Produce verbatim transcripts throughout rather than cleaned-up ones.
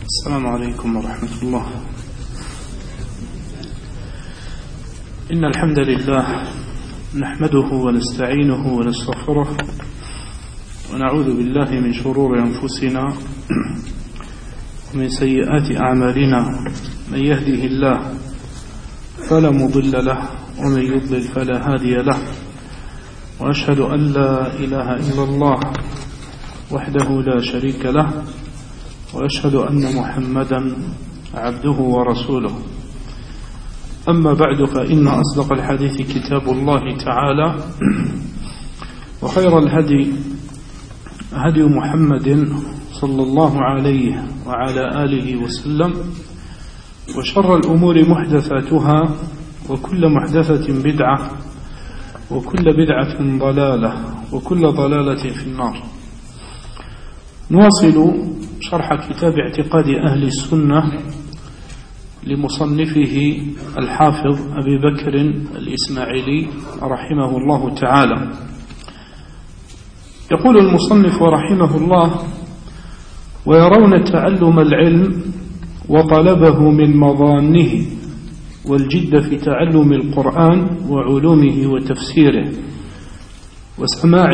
السلام عليكم ورحمة الله. إن الحمد لله نحمده ونستعينه ونستغفره ونعوذ بالله من شرور أنفسنا ومن سيئات أعمالنا. من يهده الله فلا مضل له ومن يضلل فلا هادي له، وأشهد أن لا إله إلا الله وحده لا شريك له، وأشهد أن محمدا عبده ورسوله. أما بعد، فإن أصدق الحديث كتاب الله تعالى، وخير الهدي هدي محمد صلى الله عليه وعلى آله وسلم، وشر الأمور محدثاتها، وكل محدثة بدعة، وكل بدعة ضلالة، وكل ضلالة في النار. نواصل شرح كتاب اعتقاد أهل السنة لمصنفه الحافظ أبي بكر الإسماعيلي رحمه الله تعالى. يقول المصنف رحمه الله: ويرون تعلم العلم وطلبه من مظانه، والجد في تعلم القرآن وعلومه وتفسيره، وسماع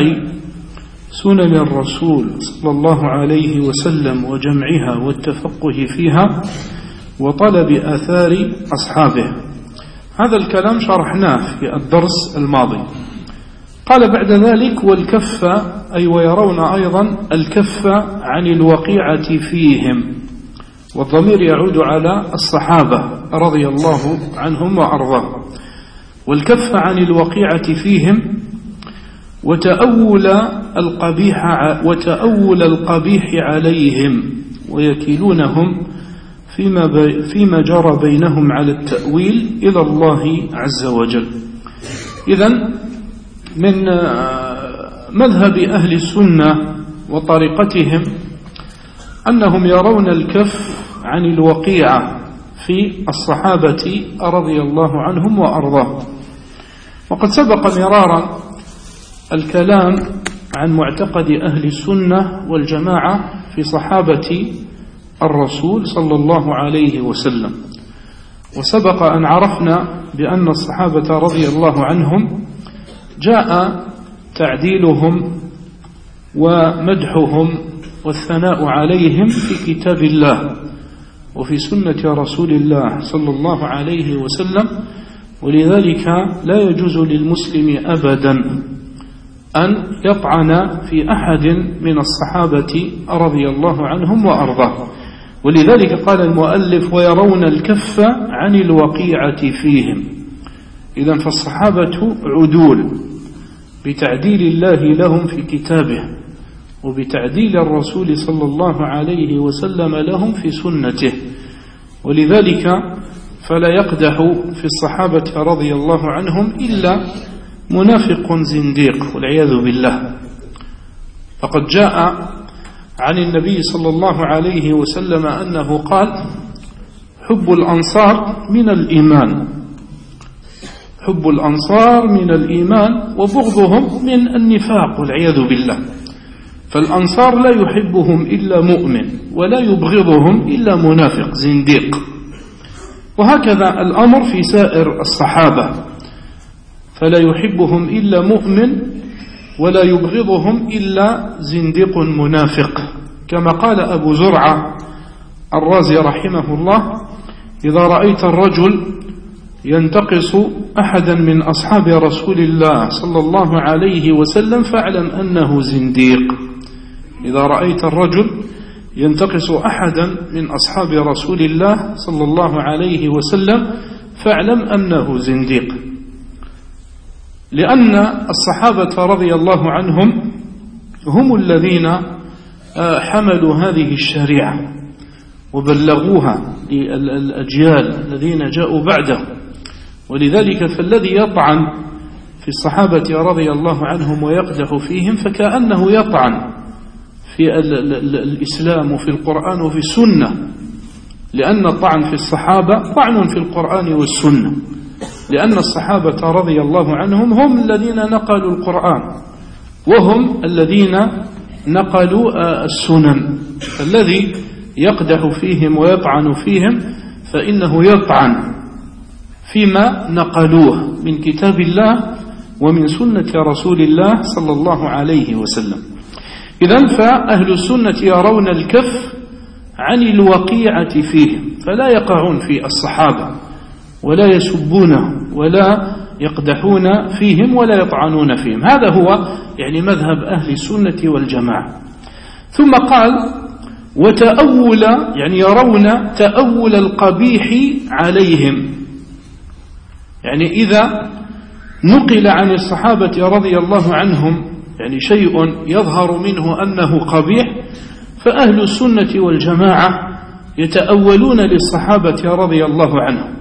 سنن الرسول صلى الله عليه وسلم وجمعها والتفقه فيها، وطلب آثار أصحابه. هذا الكلام شرحناه في الدرس الماضي. قال بعد ذلك: والكف، أي ويرون أيضا الكف عن الوقيعة فيهم، والضمير يعود على الصحابة رضي الله عنهم وأرضاهم. والكف عن الوقيعة فيهم وتأول القبيح وتأول القبيح عليهم، ويكيلونهم فيما فيما جرى بينهم على التأويل إلى الله عز وجل. إذن من مذهب أهل السنة وطريقتهم أنهم يرون الكف عن الوقيعة في الصحابة رضي الله عنهم وأرضاهم. وقد سبق مرارا الكلام عن معتقد أهل السنة والجماعة في صحابة الرسول صلى الله عليه وسلم، وسبق أن عرفنا بأن الصحابة رضي الله عنهم جاء تعديلهم ومدحهم والثناء عليهم في كتاب الله وفي سنة رسول الله صلى الله عليه وسلم. ولذلك لا يجوز للمسلم أبدا أن يطعن في أحد من الصحابة رضي الله عنهم وأرضاه. ولذلك قال المؤلف: ويرون الكف عن الوقيعة فيهم. إذن فالصحابة عدول بتعديل الله لهم في كتابه، وبتعديل الرسول صلى الله عليه وسلم لهم في سنته. ولذلك فلا يقدح في الصحابة رضي الله عنهم إلا منافق زنديق والعياذ بالله. فقد جاء عن النبي صلى الله عليه وسلم أنه قال: حب الأنصار من الإيمان، حب الأنصار من الإيمان، وبغضهم من النفاق والعياذ بالله. فالأنصار لا يحبهم إلا مؤمن، ولا يبغضهم إلا منافق زنديق. وهكذا الأمر في سائر الصحابة، فلا يحبهم إلا مؤمن، ولا يبغضهم إلا زنديق منافق. كما قال أبو زرعة الرازي رحمه الله: إذا رأيت الرجل ينتقص أحدا من أصحاب رسول الله صلى الله عليه وسلم فاعلم أنه زنديق. إذا رأيت الرجل ينتقص أحدا من أصحاب رسول الله صلى الله عليه وسلم فاعلم أنه زنديق. لأن الصحابة رضي الله عنهم هم الذين حملوا هذه الشريعة وبلغوها للأجيال الذين جاءوا بعده. ولذلك فالذي يطعن في الصحابة رضي الله عنهم ويقدح فيهم فكأنه يطعن في الإسلام وفي القرآن وفي السنة، لأن الطعن في الصحابة طعن في القرآن والسنة، لأن الصحابة رضي الله عنهم هم الذين نقلوا القرآن، وهم الذين نقلوا السنن. فالذي يقدح فيهم ويطعن فيهم فإنه يطعن فيما نقلوه من كتاب الله ومن سنة رسول الله صلى الله عليه وسلم. إذن فأهل السنة يرون الكف عن الوقيعة فيهم، فلا يقعون في الصحابة ولا يسبونهم ولا يقدحون فيهم ولا يطعنون فيهم. هذا هو يعني مذهب أهل السنة والجماعة. ثم قال وتأول، يعني يرون تأول القبيح عليهم، يعني إذا نقل عن الصحابة رضي الله عنهم يعني شيء يظهر منه أنه قبيح، فأهل السنة والجماعة يتأولون للصحابة رضي الله عنهم،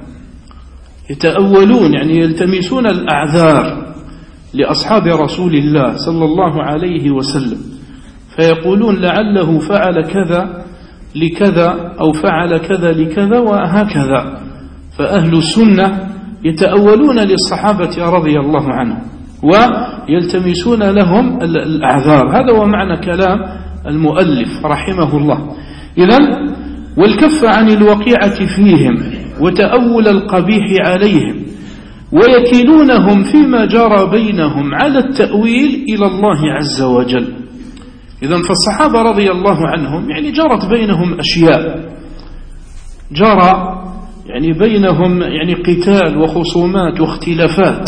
يتأولون يعني يلتمسون الأعذار لأصحاب رسول الله صلى الله عليه وسلم، فيقولون لعله فعل كذا لكذا أو فعل كذا لكذا وهكذا. فأهل السنة يتأولون للصحابة رضي الله عنهم ويلتمسون لهم الأعذار. هذا هو معنى كلام المؤلف رحمه الله. إذن والكف عن الوقيعة فيهم وتأول القبيح عليهم، ويكلونهم فيما جرى بينهم على التأويل إلى الله عز وجل. إذن فالصحابة رضي الله عنهم يعني جرت بينهم أشياء، جرى يعني بينهم يعني قتال وخصومات واختلافات،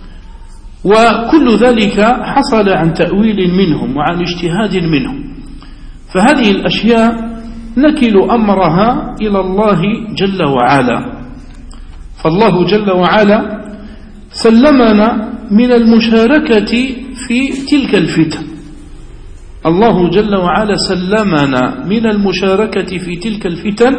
وكل ذلك حصل عن تأويل منهم وعن اجتهاد منهم. فهذه الأشياء نكل أمرها إلى الله جل وعلا. فالله جل وعلا سلمنا من المشاركة في تلك الفتن، الله جل وعلا سلمنا من المشاركة في تلك الفتن،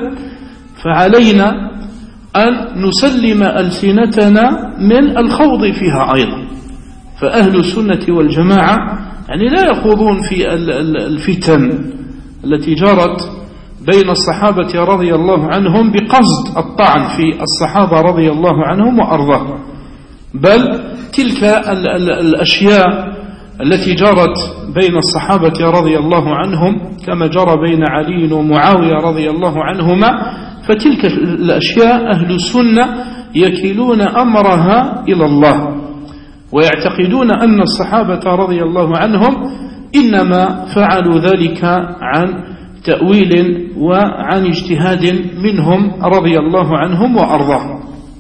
فعلينا أن نسلم ألسنتنا من الخوض فيها أيضا. فأهل السنة والجماعة يعني لا يخوضون في الفتن التي جرت بين الصحابة رضي الله عنهم بقصد الطعن في الصحابة رضي الله عنهم وأرضاهم، بل تلك الأشياء التي جرت بين الصحابة رضي الله عنهم كما جرى بين علي ومعاوية رضي الله عنهما، فتلك الأشياء أهل السنة يكلون أمرها إلى الله، ويعتقدون أن الصحابة رضي الله عنهم إنما فعلوا ذلك عن تأويل وعن اجتهاد منهم رضي الله عنهم وأرضاهم.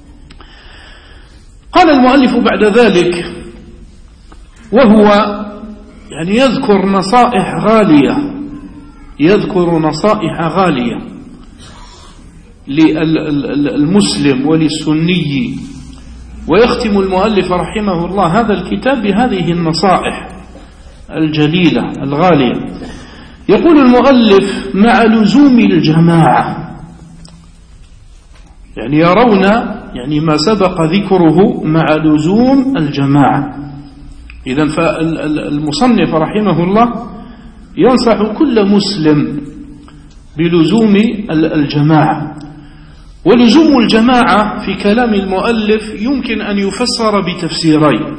قال المؤلف بعد ذلك وهو يعني يذكر نصائح غالية، يذكر نصائح غالية للمسلم وللسني، ويختم المؤلف رحمه الله هذا الكتاب بهذه النصائح الجليلة الغالية. يقول المؤلف مع لزوم الجماعة، يعني يرون يعني ما سبق ذكره مع لزوم الجماعة. إذن فالمصنف رحمه الله ينصح كل مسلم بلزوم الجماعة. ولزوم الجماعة في كلام المؤلف يمكن أن يفسر بتفسيرين.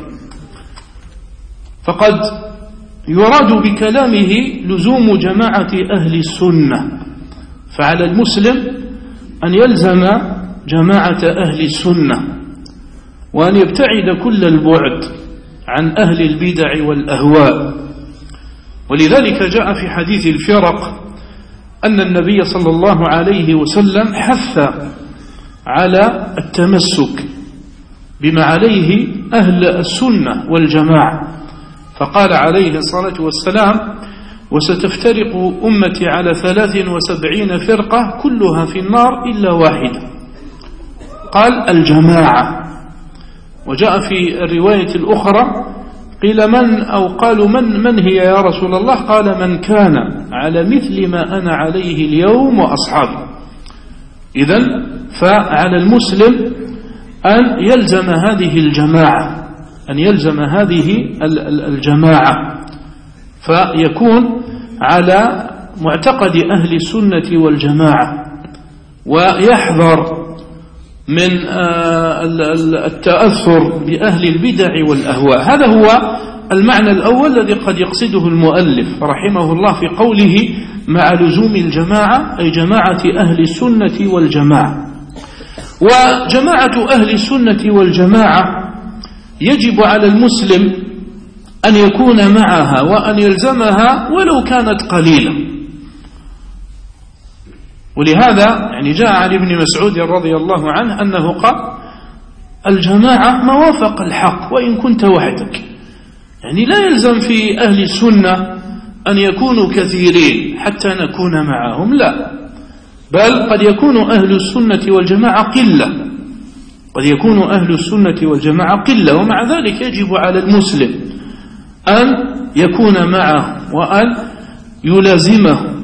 فقد يراد بكلامه لزوم جماعة أهل السنة، فعلى المسلم أن يلزم جماعة أهل السنة وأن يبتعد كل البعد عن أهل البدع والأهواء. ولذلك جاء في حديث الفرق أن النبي صلى الله عليه وسلم حث على التمسك بما عليه أهل السنة والجماعة، فقال عليه الصلاة والسلام وستفترق أمتي على ثلاث وسبعين فرقة كلها في النار إلا واحدة، قال الجماعة. وجاء في الرواية الأخرى قيل من أو قالوا من من هي يا رسول الله؟ قال من كان على مثل ما أنا عليه اليوم وأصحابي. إذن فعلى المسلم أن يلزم هذه الجماعة، أن يلزم هذه الجماعة، فيكون على معتقد أهل السنة والجماعة، ويحذر من التأثر بأهل البدع والأهواء. هذا هو المعنى الأول الذي قد يقصده المؤلف رحمه الله في قوله مع لزوم الجماعة، أي جماعة أهل السنة والجماعة. وجماعة أهل السنة والجماعة يجب على المسلم أن يكون معها وأن يلزمها ولو كانت قليلة. ولهذا يعني جاء عن ابن مسعود رضي الله عنه أنه قال الجماعة موافق الحق وإن كنت وحدك، يعني لا يلزم في أهل السنة أن يكونوا كثيرين حتى نكون معهم، لا، بل قد يكون أهل السنة والجماعة قلة، قد يكون أهل السنة والجماعة قلة، ومع ذلك يجب على المسلم أن يكون معه وأن يلازمه.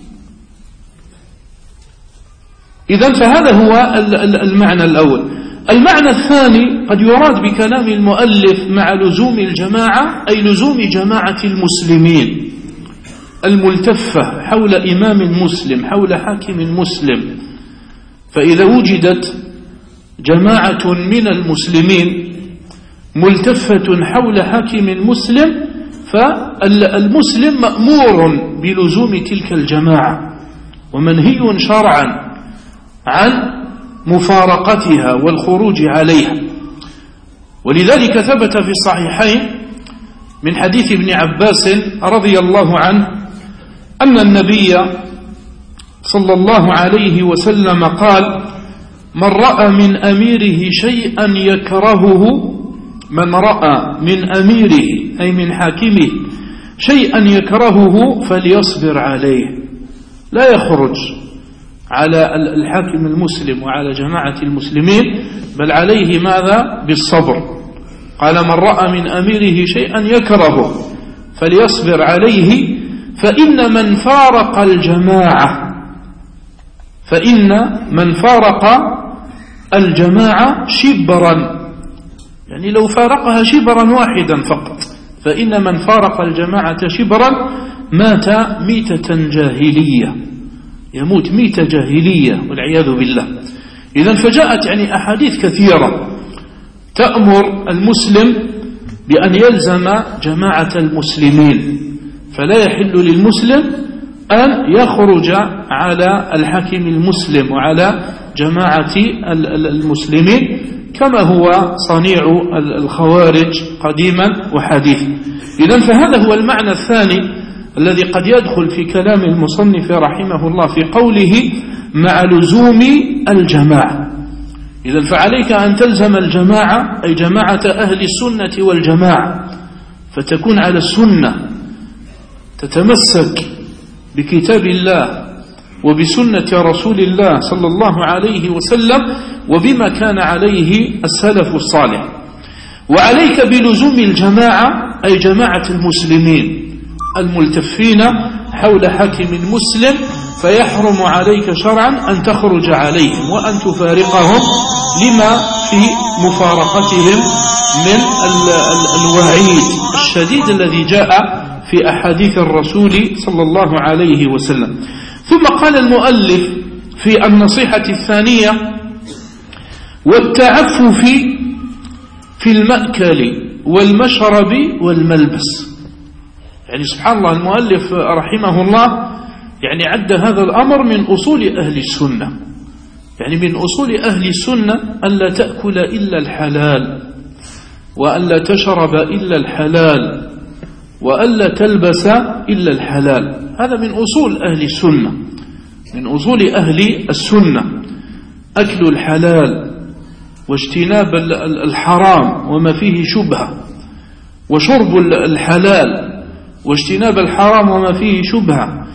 إذن فهذا هو المعنى الأول. المعنى الثاني قد يراد بكلام المؤلف مع لزوم الجماعة أي لزوم جماعة المسلمين الملتفة حول إمام مسلم، حول حاكم مسلم. فإذا وجدت جماعة من المسلمين ملتفة حول حاكم مسلم فالمسلم مأمور بلزوم تلك الجماعة ومنهي شرعا عن مفارقتها والخروج عليها. ولذلك ثبت في الصحيحين من حديث ابن عباس رضي الله عنه أن النبي صلى الله عليه وسلم قال من رأى من أميره شيئا يكرهه، من رأى من أميره أي من حاكمه شيئا يكرهه فليصبر عليه، لا يخرج على الحاكم المسلم وعلى جماعة المسلمين، بل عليه ماذا؟ بالصبر. قال من رأى من أميره شيئا يكرهه فليصبر عليه، فإن من فارق الجماعة فإن من فارق الجماعة شبرا، يعني لو فارقها شبرا واحدا فقط، فإن من فارق الجماعة شبرا مات ميتة جاهلية، يموت ميتة جاهلية والعياذ بالله. إذن فجاءت يعني أحاديث كثيرة تأمر المسلم بأن يلزم جماعة المسلمين، فلا يحل للمسلم أن يخرج على الحاكم المسلم وعلى جماعة المسلمين كما هو صنيع الخوارج قديما وحديثا. إذن فهذا هو المعنى الثاني الذي قد يدخل في كلام المصنف رحمه الله في قوله مع لزوم الجماعة. إذن فعليك أن تلزم الجماعة أي جماعة أهل السنة والجماعة، فتكون على السنة، تتمسك بكتاب الله وبسنة رسول الله صلى الله عليه وسلم وبما كان عليه السلف الصالح. وعليك بلزوم الجماعة أي جماعة المسلمين الملتفين حول حاكم مسلم، فيحرم عليك شرعا أن تخرج عليهم وأن تفارقهم لما في مفارقتهم من الوعيد الشديد الذي جاء في أحاديث الرسول صلى الله عليه وسلم. ثم قال المؤلف في النصيحة الثانية والتعفف في المأكل والمشرب والملبس. يعني سبحان الله المؤلف رحمه الله يعني عد هذا الأمر من أصول أهل السنة، يعني من أصول أهل السنة ألا تأكل إلا الحلال وألا تشرب إلا الحلال وألا تلبس إلا الحلال. هذا من أصول أهل السنة، من أصول أهل السنة أكل الحلال واجتناب الحرام وما فيه شبهة، وشرب الحلال واجتناب الحرام وما فيه شبهة،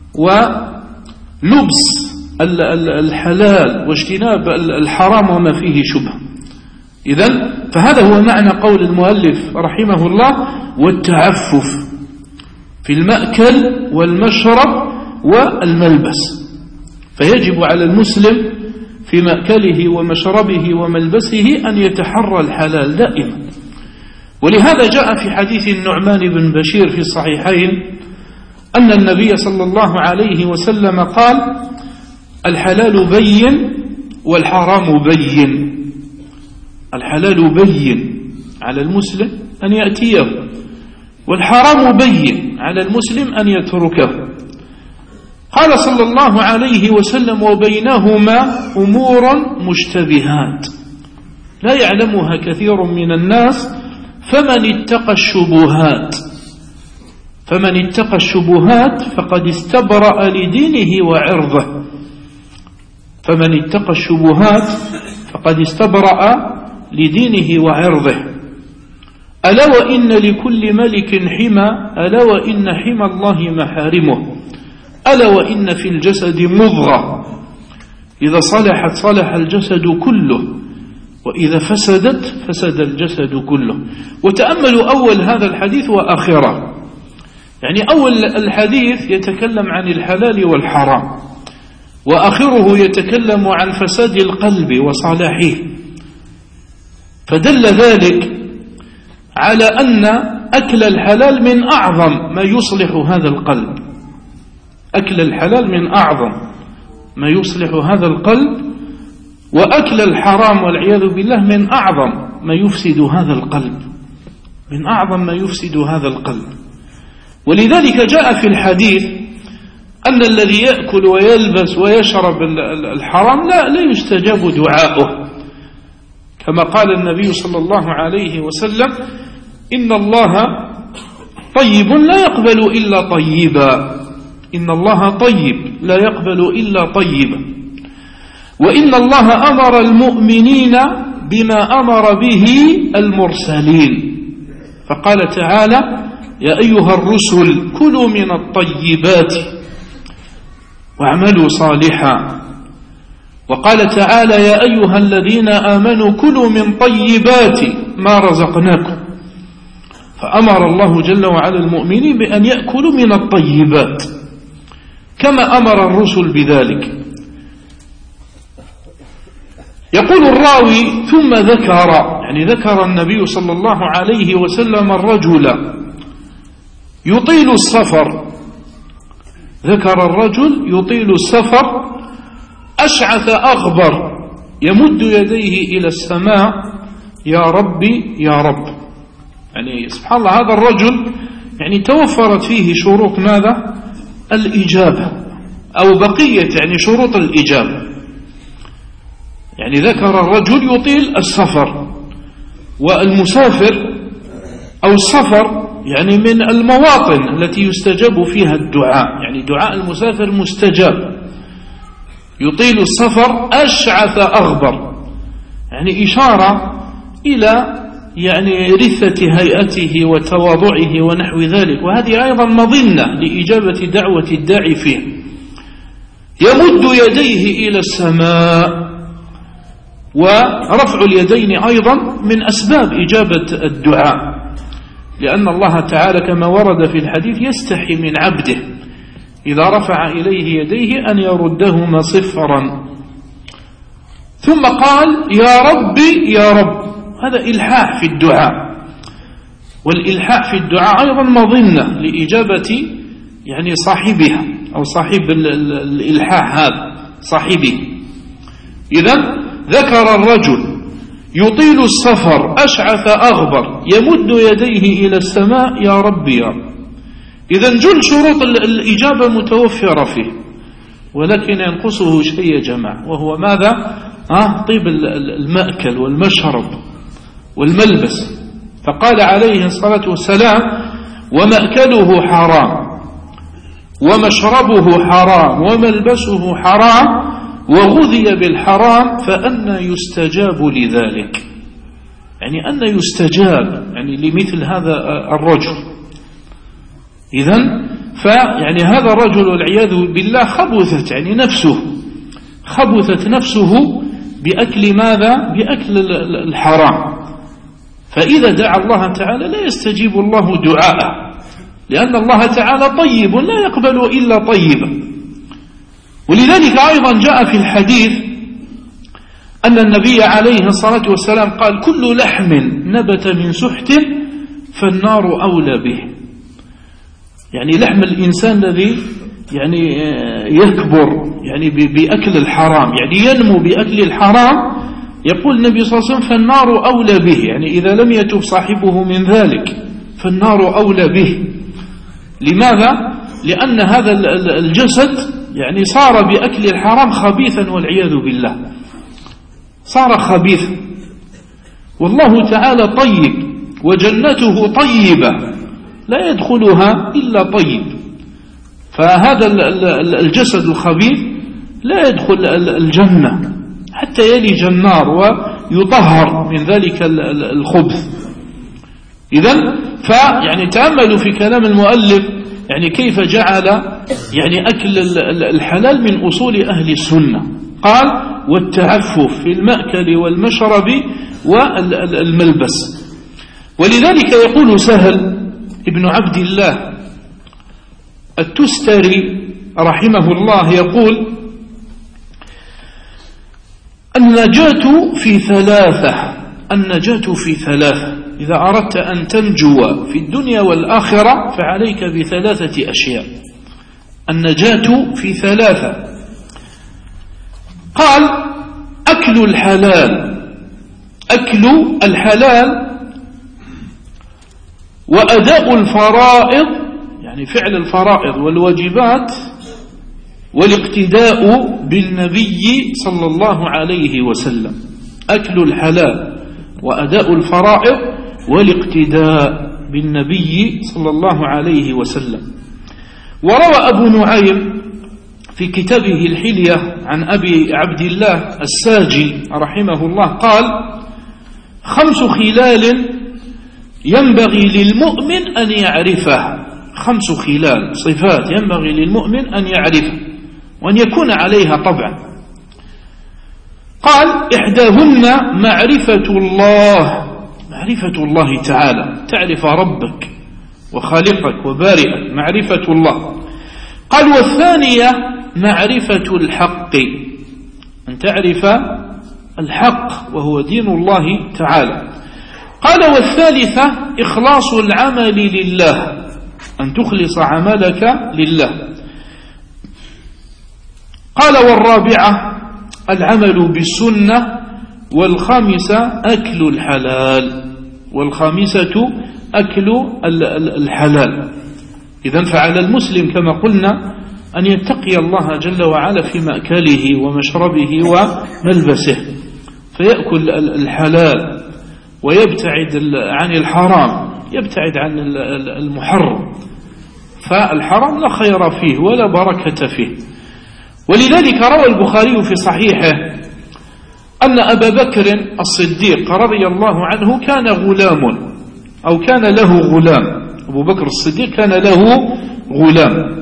ولبس الحلال واجتناب الحرام وما فيه شبهة. إذن فهذا هو معنى قول المؤلف رحمه الله والتعفف في المأكل والمشرب والملبس. فيجب على المسلم في مأكله ومشربه وملبسه أن يتحرى الحلال دائما. ولهذا جاء في حديث النعمان بن بشير في الصحيحين أن النبي صلى الله عليه وسلم قال الحلال بين والحرام بين. الحلال بين على المسلم أن يأتيه والحرام بين على المسلم أن يتركه. قال صلى الله عليه وسلم: وبينهما أمور مشتبهات لا يعلمها كثير من الناس فمن اتقى الشبهات فمن اتقى الشبهات فقد استبرأ لدينه وعرضه فمن اتقى الشبهات فقد استبرأ لدينه وعرضه. ألا وإن لكل ملك حمى، ألا وإن حمى الله محارمه، ألا وإن في الجسد مضغة إذا صلحت صلح الجسد كله وإذا فسدت فسد الجسد كله. وتأملوا أول هذا الحديث وآخره. يعني أول الحديث يتكلم عن الحلال والحرام، وآخره يتكلم عن فساد القلب وصلاحه، فدل ذلك على أن أكل الحلال من أعظم ما يصلح هذا القلب. أكل الحلال من أعظم ما يصلح هذا القلب، وأكل الحرام والعياذ بالله من أعظم ما يفسد هذا القلب من أعظم ما يفسد هذا القلب. ولذلك جاء في الحديث أن الذي يأكل ويلبس ويشرب الحرام لا, لا يستجاب دعاؤه، كما قال النبي صلى الله عليه وسلم: إن الله طيب لا يقبل إلا طيبا إن الله طيب لا يقبل إلا طيبا وإن الله أمر المؤمنين بما أمر به المرسلين، فقال تعالى: يا أيها الرسل كلوا من الطيبات واعملوا صالحا. وقال تعالى: يا أيها الذين آمنوا كلوا من طيبات ما رزقناكم. فأمر الله جل وعلا المؤمنين بأن يأكلوا من الطيبات كما أمر الرسل بذلك. يقول الراوي: ثم ذكر يعني ذكر النبي صلى الله عليه وسلم الرجل يطيل السفر ذكر الرجل يطيل السفر أشعث أغبر يمد يديه إلى السماء: يا ربي يا رب. يعني سبحان الله، هذا الرجل يعني توفرت فيه شروط ماذا؟ الإجابة، أو بقية يعني شروط الإجابة. يعني ذكر الرجل يطيل السفر، والمسافر أو السفر يعني من المواطن التي يستجاب فيها الدعاء، يعني دعاء المسافر مستجاب. يطيل السفر أشعث أغبر، يعني إشارة إلى يعني رثة هيئته وتواضعه ونحو ذلك، وهذه أيضا مظنة لإجابة دعوة الداعي فيه. يمد يديه إلى السماء، ورفع اليدين أيضا من أسباب إجابة الدعاء، لأن الله تعالى كما ورد في الحديث يستحي من عبده إذا رفع إليه يديه أن يردهما صفرا. ثم قال: يا ربي يا رب. هذا إلحاح في الدعاء، والإلحاح في الدعاء أيضا مظنة لإجابة يعني صاحبها أو صاحب الإلحاح هذا صاحبه. إذن ذكر الرجل يطيل السفر أشعث أغبر يمد يديه إلى السماء: يا ربي يا رب. إذن جل شروط الإجابة متوفرة فيه، ولكن ينقصه شيء يا جماعة، وهو ماذا؟ آه طيب المأكل والمشرب والملبس. فقال عليه الصلاة والسلام: ومأكله حرام ومشربه حرام وملبسه حرام وغذي بالحرام فأنا يستجاب لذلك. يعني أن يستجاب يعني لمثل هذا الرجل. إذن فيعني هذا الرجل والعياذ بالله خبثت يعني نفسه خبثت نفسه بأكل ماذا؟ بأكل الحرام. فإذا دعا الله تعالى لا يستجيب الله دعاءه، لأن الله تعالى طيب لا يقبل إلا طيبا. ولذلك أيضا جاء في الحديث أن النبي عليه الصلاة والسلام قال: كل لحم نبت من سحت فالنار أولى به. يعني لحم الإنسان الذي يعني يكبر يعني بأكل الحرام، يعني ينمو بأكل الحرام، يقول النبي صلى الله عليه وسلم: فالنار أولى به. يعني إذا لم يتب صاحبه من ذلك فالنار أولى به. لماذا؟ لأن هذا الجسد يعني صار بأكل الحرام خبيثا والعياذ بالله، صار خبيثا، والله تعالى طيب وجنته طيبة لا يدخلها إلا طيب، فهذا الجسد الخبيث لا يدخل الجنة حتى يلج النار ويطهر من ذلك الخبث. إذن فيعني تأملوا في كلام المؤلف يعني كيف جعل يعني أكل الحلال من أصول أهل السنة. قال والتعفف في المأكل والمشرب والملبس. ولذلك يقول سهل ابن عبد الله التستري رحمه الله يقول النجاة في ثلاثة، النجاة في ثلاثة، إذا أردت أن تنجو في الدنيا والآخرة فعليك بثلاثة أشياء. النجاة في ثلاثة. قال أكل الحلال، أكل الحلال وأداء الفرائض يعني فعل الفرائض والواجبات، والاقتداء بالنبي صلى الله عليه وسلم. أكل الحلال وأداء الفرائض والاقتداء بالنبي صلى الله عليه وسلم. وروى أبو نعيم في كتابه الحلية عن أبي عبد الله الساجي رحمه الله قال خمس خلال ينبغي للمؤمن أن يعرفها، خمس خلال صفات ينبغي للمؤمن أن يعرفها وأن يكون عليها طبعا. قال إحداهن معرفة الله، معرفة الله تعالى، تعرف ربك وخالقك وبارئك، معرفة الله. قال والثانية معرفة الحق، أن تعرف الحق وهو دين الله تعالى. قال والثالثة إخلاص العمل لله، أن تخلص عملك لله. قال والرابعة العمل بالسنة. والخامسة أكل الحلال، والخامسة أكل الحلال. إذن فعلى المسلم كما قلنا أن يتقي الله جل وعلا في مأكله ومشربه وملبسه، فيأكل الحلال ويبتعد عن الحرام، يبتعد عن المحرم، فالحرام لا خير فيه ولا بركة فيه. ولذلك روى البخاري في صحيحه أن أبا بكر الصديق رضي الله عنه كان غلام أو كان له غلام، أبو بكر الصديق كان له غلام،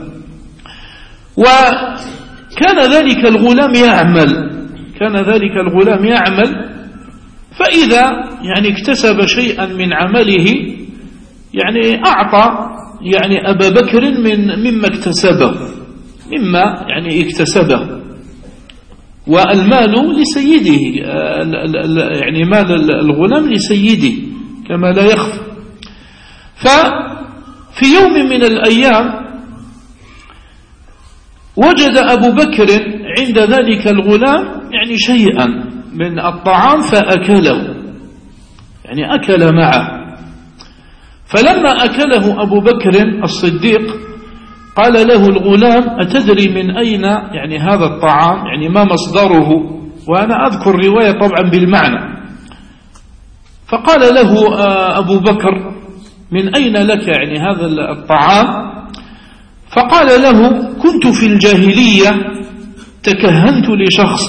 وكان ذلك الغلام يعمل، كان ذلك الغلام يعمل، فإذا يعني اكتسب شيئا من عمله يعني أعطى يعني أبا بكر من مما اكتسبه، مما يعني اكتسبه، والمال لسيده، يعني مال الغلام لسيده كما لا يخفى. ففي يوم من الأيام وجد أبو بكر عند ذلك الغلام يعني شيئا من الطعام فأكله، يعني أكل معه. فلما أكله أبو بكر الصديق قال له الغلام أتدري من أين يعني هذا الطعام، يعني ما مصدره؟ وأنا أذكر رواية طبعا بالمعنى. فقال له أبو بكر من أين لك يعني هذا الطعام؟ فقال له كنت في الجاهلية تكهنت لشخص،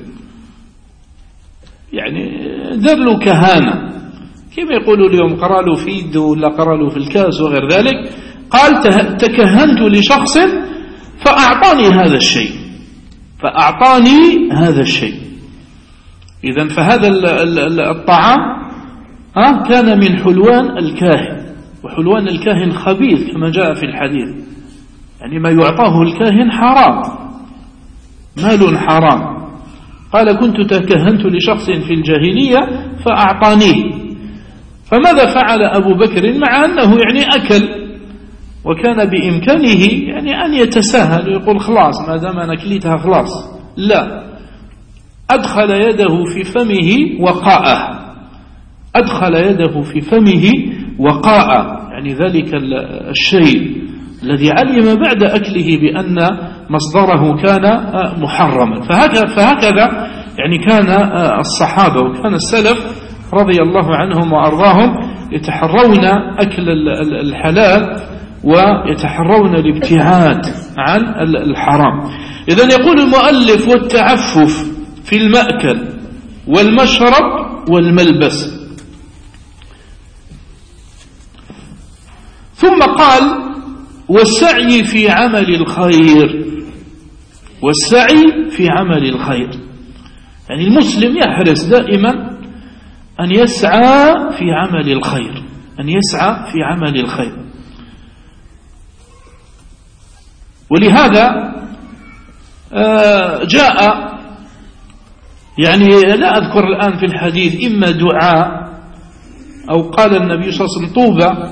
يعني دار له كهانة كما يقولوا اليوم، قرأ له في يده ولا قرأ له في الكاس وغير ذلك. قال تكهنت لشخص فأعطاني هذا الشيء، فأعطاني هذا الشيء. إذن فهذا الطعام كان من حلوان الكاهن، وحلوان الكاهن خبيث كما جاء في الحديث، يعني ما يعطاه الكاهن حرام، مال حرام. قال كنت تكهنت لشخص في الجاهلية فأعطانيه. فماذا فعل أبو بكر مع أنه يعني أكل وكان بإمكانه يعني أن يتساهل ويقول خلاص ما دام أنا كليتها خلاص؟ لا، أدخل يده في فمه وقاءه، أدخل يده في فمه وقاء، يعني ذلك الشيء الذي علم بعد أكله بأن مصدره كان محرما. فهكذا, فهكذا يعني كان الصحابة وكان السلف رضي الله عنهم وأرضاهم يتحرون أكل الحلال ويتحرون الابتعاد عن الحرام. إذن يقول المؤلف: والتعفف في المأكل والمشرب والملبس. ثم قال: والسعي في عمل الخير. والسعي في عمل الخير، يعني المسلم يحرص دائما أن يسعى في عمل الخير، أن يسعى في عمل الخير. ولهذا جاء، يعني لا أذكر الآن في الحديث، إما دعاء أو قال النبي صلى الله عليه وسلم طوبى.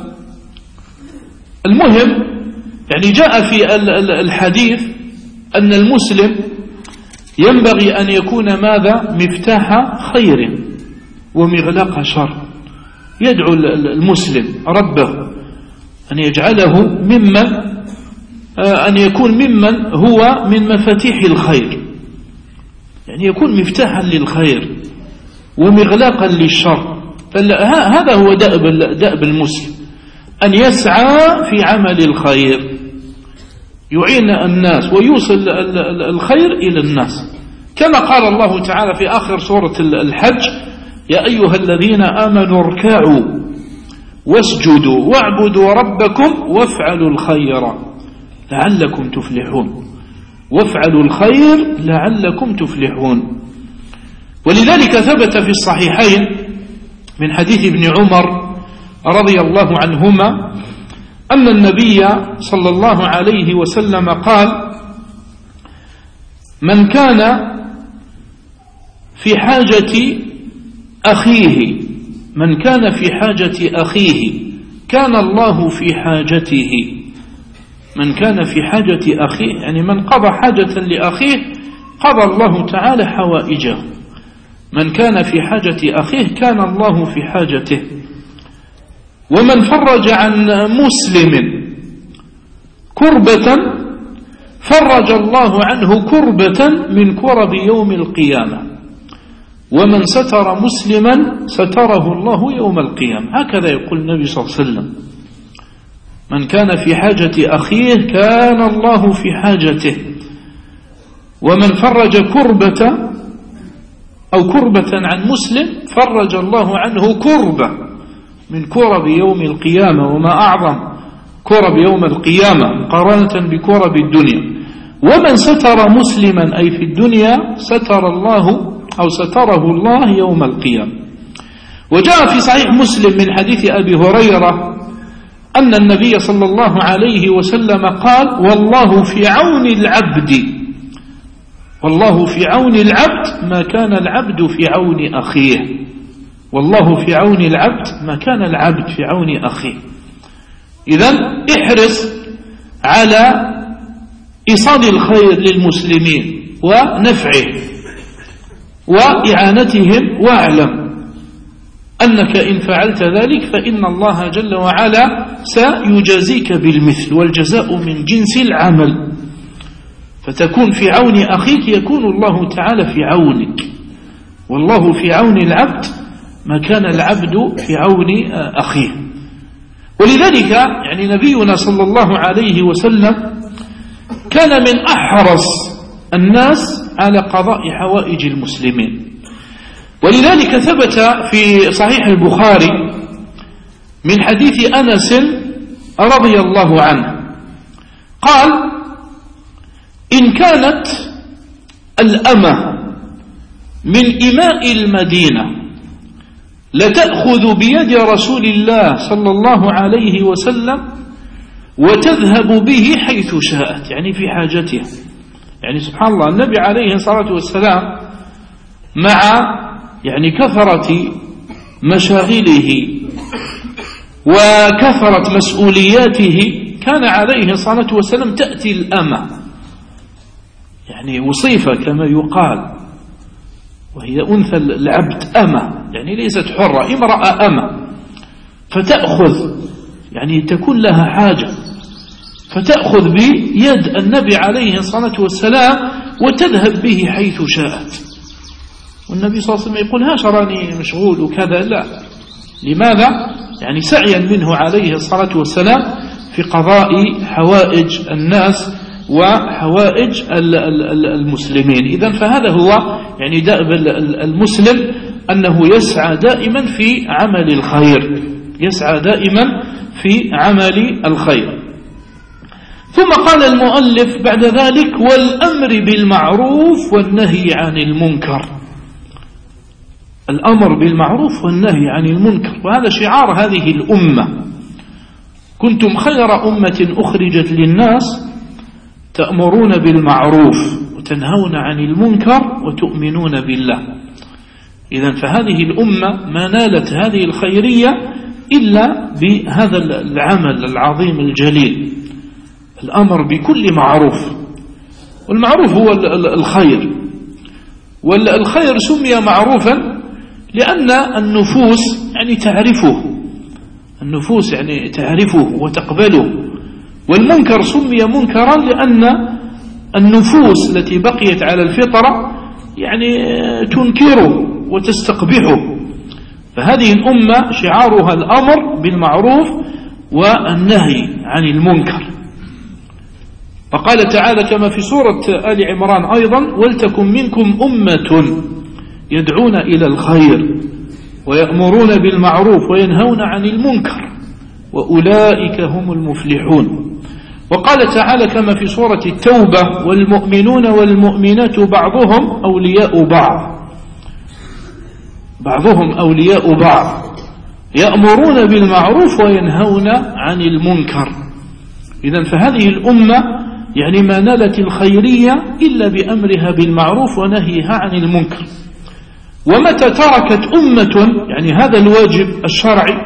المهم يعني جاء في الحديث أن المسلم ينبغي أن يكون ماذا؟ مفتاح خير ومغلاق شر. يدعو المسلم ربه أن يجعله ممن أن يكون ممن هو من مفاتيح الخير، يعني يكون مفتاحا للخير ومغلاقا للشر. هذا هو دأب, دأب المسلم، أن يسعى في عمل الخير، يعين الناس ويوصل الخير إلى الناس، كما قال الله تعالى في آخر سورة الحج: يا أيها الذين آمنوا اركعوا واسجدوا واعبدوا ربكم وافعلوا الخير لعلكم تفلحون. وافعلوا الخير لعلكم تفلحون. ولذلك ثبت في الصحيحين من حديث ابن عمر رضي الله عنهما أن النبي صلى الله عليه وسلم قال: من كان في حاجة أخيه من كان في حاجة أخيه كان الله في حاجته. من كان في حاجة أخيه يعني من قضى حاجة لأخيه قضى الله تعالى حوائجه. من كان في حاجة أخيه كان الله في حاجته. ومن فرج عن مسلم كربة فرج الله عنه كربة من كرب يوم القيامة. ومن ستر مسلما ستره الله يوم القيامة. هكذا يقول النبي صلى الله عليه وسلم: من كان في حاجة أخيه كان الله في حاجته. ومن فرج كربة أو كربة عن مسلم فرج الله عنه كربة من كرب يوم القيامة. وما أعظم كرب يوم القيامة مقارنة بكرب الدنيا. ومن ستر مسلما أي في الدنيا ستر الله أو ستره الله يوم القيامة. وجاء في صحيح مسلم من حديث أبي هريرة أن النبي صلى الله عليه وسلم قال: والله في عون العبد والله في عون العبد ما كان العبد في عون أخيه. والله في عون العبد ما كان العبد في عون أخيه. إذن احرص على إيصال الخير للمسلمين ونفعه وإعانتهم، واعلم أنك إن فعلت ذلك فإن الله جل وعلا سيجازيك بالمثل، والجزاء من جنس العمل. فتكون في عون أخيك يكون الله تعالى في عونك. والله في عون العبد ما كان العبد في عون أخيه. ولذلك يعني نبينا صلى الله عليه وسلم كان من أحرص الناس على قضاء حوائج المسلمين. ولذلك ثبت في صحيح البخاري من حديث أنس رضي الله عنه قال: إن كانت الأمة من إماء المدينة لتأخذ بيد رسول الله صلى الله عليه وسلم وتذهب به حيث شاءت، يعني في حاجتها. يعني سبحان الله النبي عليه الصلاة والسلام مع يعني كثرة مشاغله وكثرة مسؤولياته كان عليه الصلاة والسلام تأتي الأمة، يعني وصيفة كما يقال، وهي أنثى العبد أمة، يعني ليست حرة، امرأة أمة. فتأخذ يعني تكون لها حاجة فتأخذ بيد النبي عليه الصلاة والسلام وتذهب به حيث شاءت. والنبي صلى الله عليه وسلم يقول هاش راني مشغول وكذا، لا. لماذا؟ يعني سعيا منه عليه الصلاة والسلام في قضاء حوائج الناس وحوائج المسلمين. إذن فهذا هو يعني دأب المسلم، أنه يسعى دائما في عمل الخير، يسعى دائما في عمل الخير. ثم قال المؤلف بعد ذلك والأمر بالمعروف والنهي عن المنكر. الأمر بالمعروف والنهي عن المنكر، وهذا شعار هذه الأمة: كنتم خير أمة أخرجت للناس تأمرون بالمعروف وتنهون عن المنكر وتؤمنون بالله. إذن فهذه الأمة ما نالت هذه الخيرية إلا بهذا العمل العظيم الجليل، الأمر بكل معروف. والمعروف هو الخير، والخير سمي معروفا لأن النفوس يعني تعرفه، النفوس يعني تعرفه وتقبله. والمنكر سمي منكرا لأن النفوس التي بقيت على الفطرة يعني تنكره وتستقبحه. فهذه الأمة شعارها الأمر بالمعروف والنهي عن المنكر. فقال تعالى كما في سورة آل عمران أيضا: ولتكن منكم أمة يدعون إلى الخير ويأمرون بالمعروف وينهون عن المنكر وأولئك هم المفلحون. وقال تعالى كما في سورة التوبة: والمؤمنون والمؤمنات بعضهم أولياء بعض بعضهم أولياء بعض يأمرون بالمعروف وينهون عن المنكر. إذن فهذه الأمة يعني ما نالت الخيرية إلا بأمرها بالمعروف ونهيها عن المنكر. ومتى تركت أمة يعني هذا الواجب الشرعي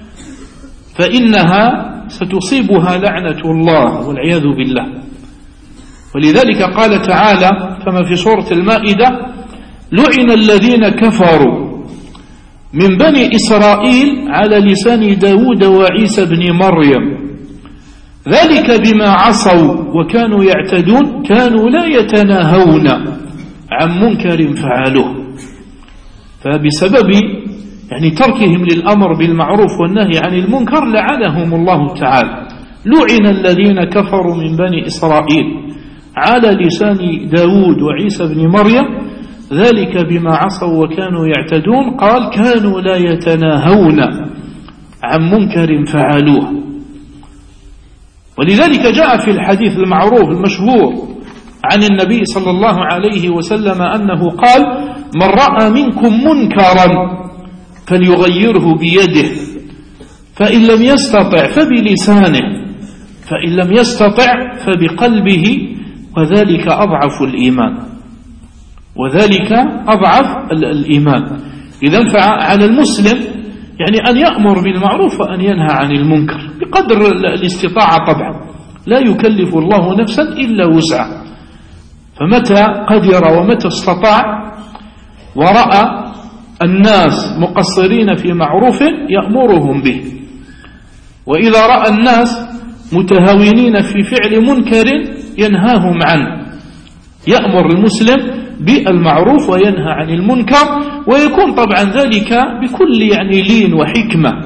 فإنها ستصيبها لعنة الله والعياذ بالله. ولذلك قال تعالى كما في سورة المائدة: لعن الذين كفروا من بني إسرائيل على لسان داود وعيسى بن مريم ذلك بما عصوا وكانوا يعتدون كانوا لا يتناهون عن منكر فعلوه. فبسبب يعني تركهم للأمر بالمعروف والنهي عن المنكر لعنهم الله تعالى. لعن الذين كفروا من بني إسرائيل على لسان داود وعيسى بن مريم ذلك بما عصوا وكانوا يعتدون قال كانوا لا يتناهون عن منكر فعلوه. ولذلك جاء في الحديث المعروف المشهور عن النبي صلى الله عليه وسلم أنه قال: من رأى منكم منكرا فليغيره بيده، فإن لم يستطع فبلسانه، فإن لم يستطع فبقلبه، وذلك أضعف الإيمان، وذلك أضعف الإيمان. إذن فعلى المسلم يعني أن يأمر بالمعروف وأن ينهى عن المنكر بقدر الاستطاعة طبعا، لا يكلف الله نفسا إلا وسعها. فمتى قدر ومتى استطاع ورأى الناس مقصرين في معروف يأمرهم به، وإذا رأى الناس متهاونين في فعل منكر ينهاهم عنه. يأمر المسلم بالمعروف وينهى عن المنكر، ويكون طبعا ذلك بكل يعني لين وحكمة.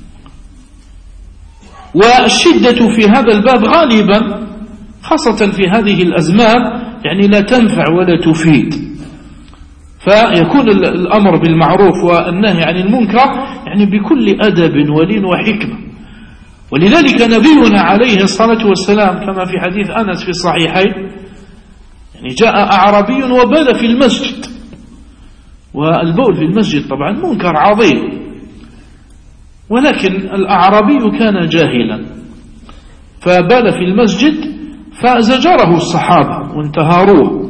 والشدة في هذا الباب غالبا خاصة في هذه الأزمان يعني لا تنفع ولا تفيد، فيكون الأمر بالمعروف والنهي عن المنكر يعني بكل أدب ولين وحكمة. ولذلك نبينا عليه الصلاة والسلام كما في حديث أنس في الصحيحين يعني جاء أعرابي وبال في المسجد، والبول في المسجد طبعا منكر عظيم، ولكن الأعرابي كان جاهلا فبال في المسجد فزجره الصحابة وانتهاروه،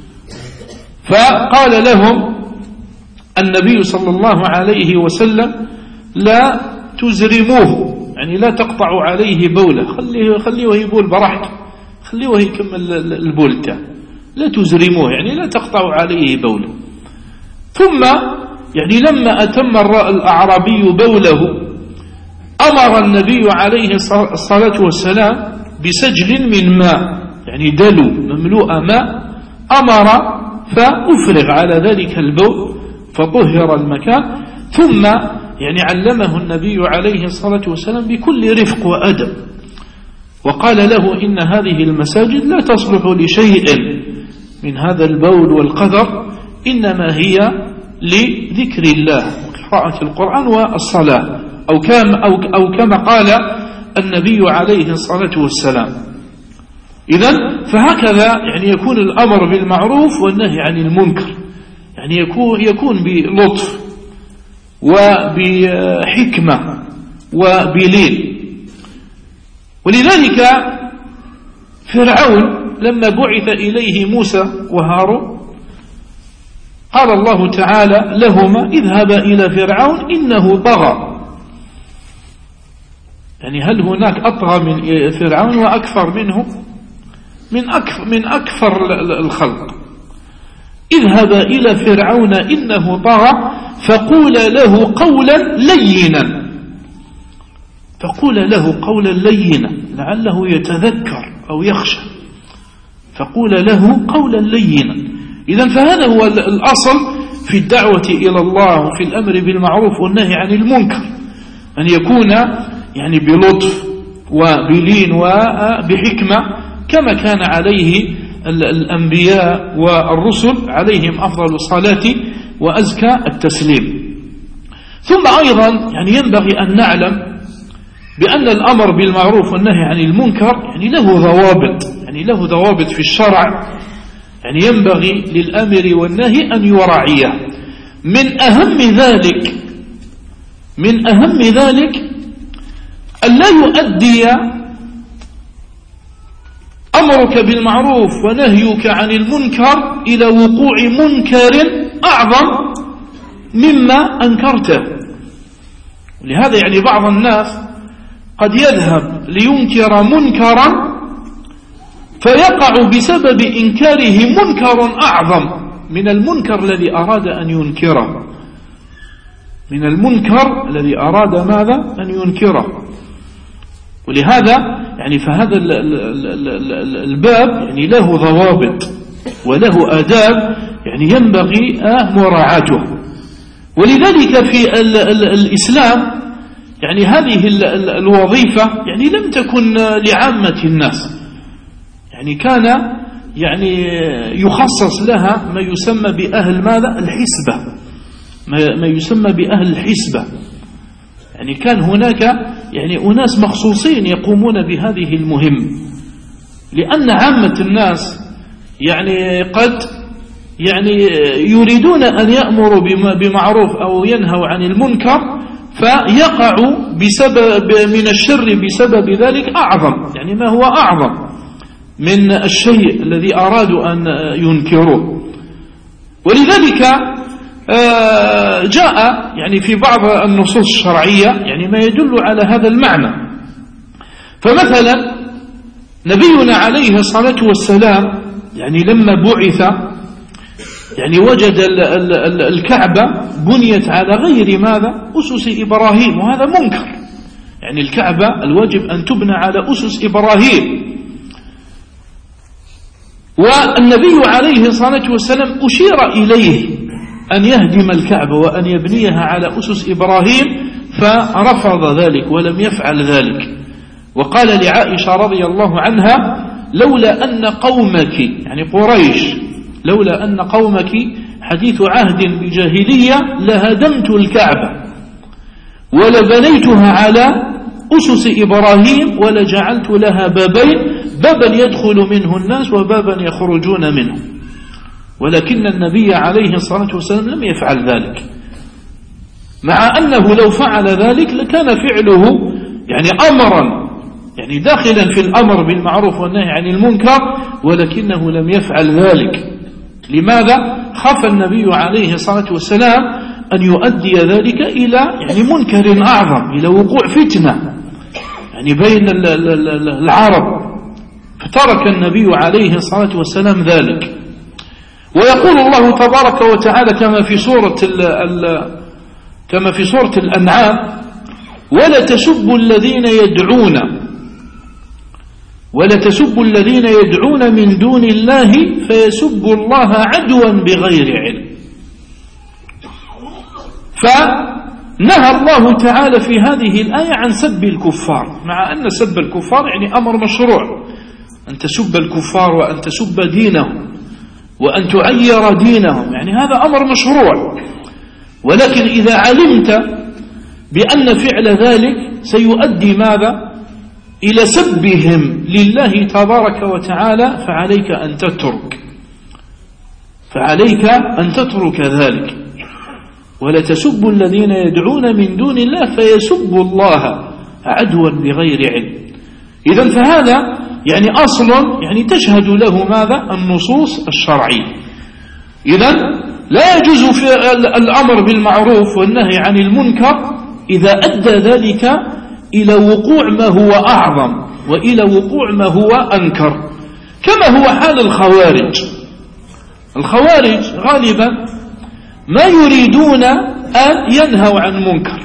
فقال لهم النبي صلى الله عليه وسلم: لا تزرموه، يعني لا تقطعوا عليه بوله، خليه خليه يبول براحته، خليه يكمل البول تاعه، لا تزرموه يعني لا تقطعوا عليه بوله. ثم يعني لما أتم الأعرابي بوله أمر النبي عليه الصلاة والسلام بسجل من ماء، يعني دلو مملوء ماء، أمر فأفرغ على ذلك البول فطهر المكان، ثم يعني علمه النبي عليه الصلاة والسلام بكل رفق وأدب، وقال له إن هذه المساجد لا تصلح لشيء من هذا البول والقذر، إنما هي لذكر الله وقراءة القرآن والصلاة، أو كما, أو, أو كما قال النبي عليه الصلاة والسلام. إذن فهكذا يعني يكون الأمر بالمعروف والنهي عن المنكر، يعني يكون, يكون بلطف وبحكمة وبلين. ولذلك فرعون لما بعث إليه موسى وهارون قال الله تعالى لهما اذهبا إلى فرعون إنه طغى، يعني هل هناك أطغى من فرعون وأكثر منه؟ من أكثر, من أكثر الخلق. اذهبا إلى فرعون إنه طغى فقولا له قولا لينا، فقولا له قولا لينا لعله يتذكر أو يخشى، فقولا له قولا لينا. إذن فهذا هو الأصل في الدعوة إلى الله وفي الأمر بالمعروف والنهي عن المنكر، أن يكون يعني بلطف وبلين وبحكمة كما كان عليه الأنبياء والرسل عليهم أفضل الصلاة وأزكى التسليم. ثم أيضا يعني ينبغي أن نعلم بأن الأمر بالمعروف والنهي عن المنكر يعني له ضوابط، يعني له ضوابط في الشرع، يعني ينبغي للأمر والنهي أن يراعيه. من أهم ذلك من أهم ذلك أن لا يؤدي أمرك بالمعروف ونهيك عن المنكر إلى وقوع منكر أعظم مما أنكرته. لهذا يعني بعض الناس قد يذهب لينكر منكرا فيقع بسبب إنكاره منكر أعظم من المنكر الذي أراد أن ينكره، من المنكر الذي أراد ماذا؟ أن ينكره. ولهذا يعني فهذا الباب يعني له ضوابط وله آداب يعني ينبغي مراعاته. ولذلك في الإسلام يعني هذه الوظيفة يعني لم تكن لعامة الناس، يعني كان يعني يخصص لها ما يسمى بأهل ماذا؟ الحسبة، ما يسمى بأهل الحسبة. يعني كان هناك يعني أناس مخصوصين يقومون بهذه المهمة، لأن عامة الناس يعني قد يعني يريدون أن يأمروا بمعروف أو ينهوا عن المنكر، فيقعوا بسبب من الشر بسبب ذلك أعظم، يعني ما هو أعظم من الشيء الذي أرادوا أن ينكروه. ولذلك جاء يعني في بعض النصوص الشرعية يعني ما يدل على هذا المعنى. فمثلا نبينا عليه الصلاة والسلام يعني لما بعث يعني وجد الكعبة بنيت على غير ماذا؟ أسس إبراهيم، وهذا منكر. يعني الكعبة الواجب أن تبنى على أسس إبراهيم، والنبي عليه الصلاة والسلام أشير إليه أن يهدم الكعبة وأن يبنيها على أسس إبراهيم، فرفض ذلك ولم يفعل ذلك، وقال لعائشة رضي الله عنها لولا أن قومك يعني قريش لولا أن قومك حديث عهد بجاهلية لهدمت الكعبة ولبنيتها على أسس إبراهيم ولجعلت لها بابين، بابا يدخل منه الناس وبابا يخرجون منه. ولكن النبي عليه الصلاة والسلام لم يفعل ذلك، مع أنه لو فعل ذلك لكان فعله يعني أمرا يعني داخلا في الأمر بالمعروف والنهي عن المنكر، ولكنه لم يفعل ذلك. لماذا؟ خاف النبي عليه الصلاة والسلام أن يؤدي ذلك إلى يعني منكر أعظم، إلى وقوع فتنة يعني بين العرب، فترك النبي عليه الصلاة والسلام ذلك. ويقول الله تبارك وتعالى كما في سورة ال ال كما في سورة الأنعام ولا تسبوا الذين يدعون ولا تسبوا الذين يدعون من دون الله فيسبوا الله عدوا بغير علم. فنهى الله تعالى في هذه الآية عن سب الكفار، مع أن سب الكفار يعني أمر مشروع، أن تسب الكفار وأن تسب دينهم وأن تعير دينهم، يعني هذا أمر مشروع. ولكن إذا علمت بأن فعل ذلك سيؤدي ماذا؟ إلى سبهم لله تبارك وتعالى، فعليك أن تترك فعليك أن تترك ذلك. ولا تسبوا الذين يدعون من دون الله فيسبوا الله عدوا بغير علم. إذن فهذا يعني أصل يعني تشهد له ماذا؟ النصوص الشرعية. إذن لا يجوز في الأمر بالمعروف والنهي عن المنكر إذا أدى ذلك إلى وقوع ما هو أعظم وإلى وقوع ما هو أنكر، كما هو حال الخوارج. الخوارج غالبا ما يريدون أن ينهوا عن منكر،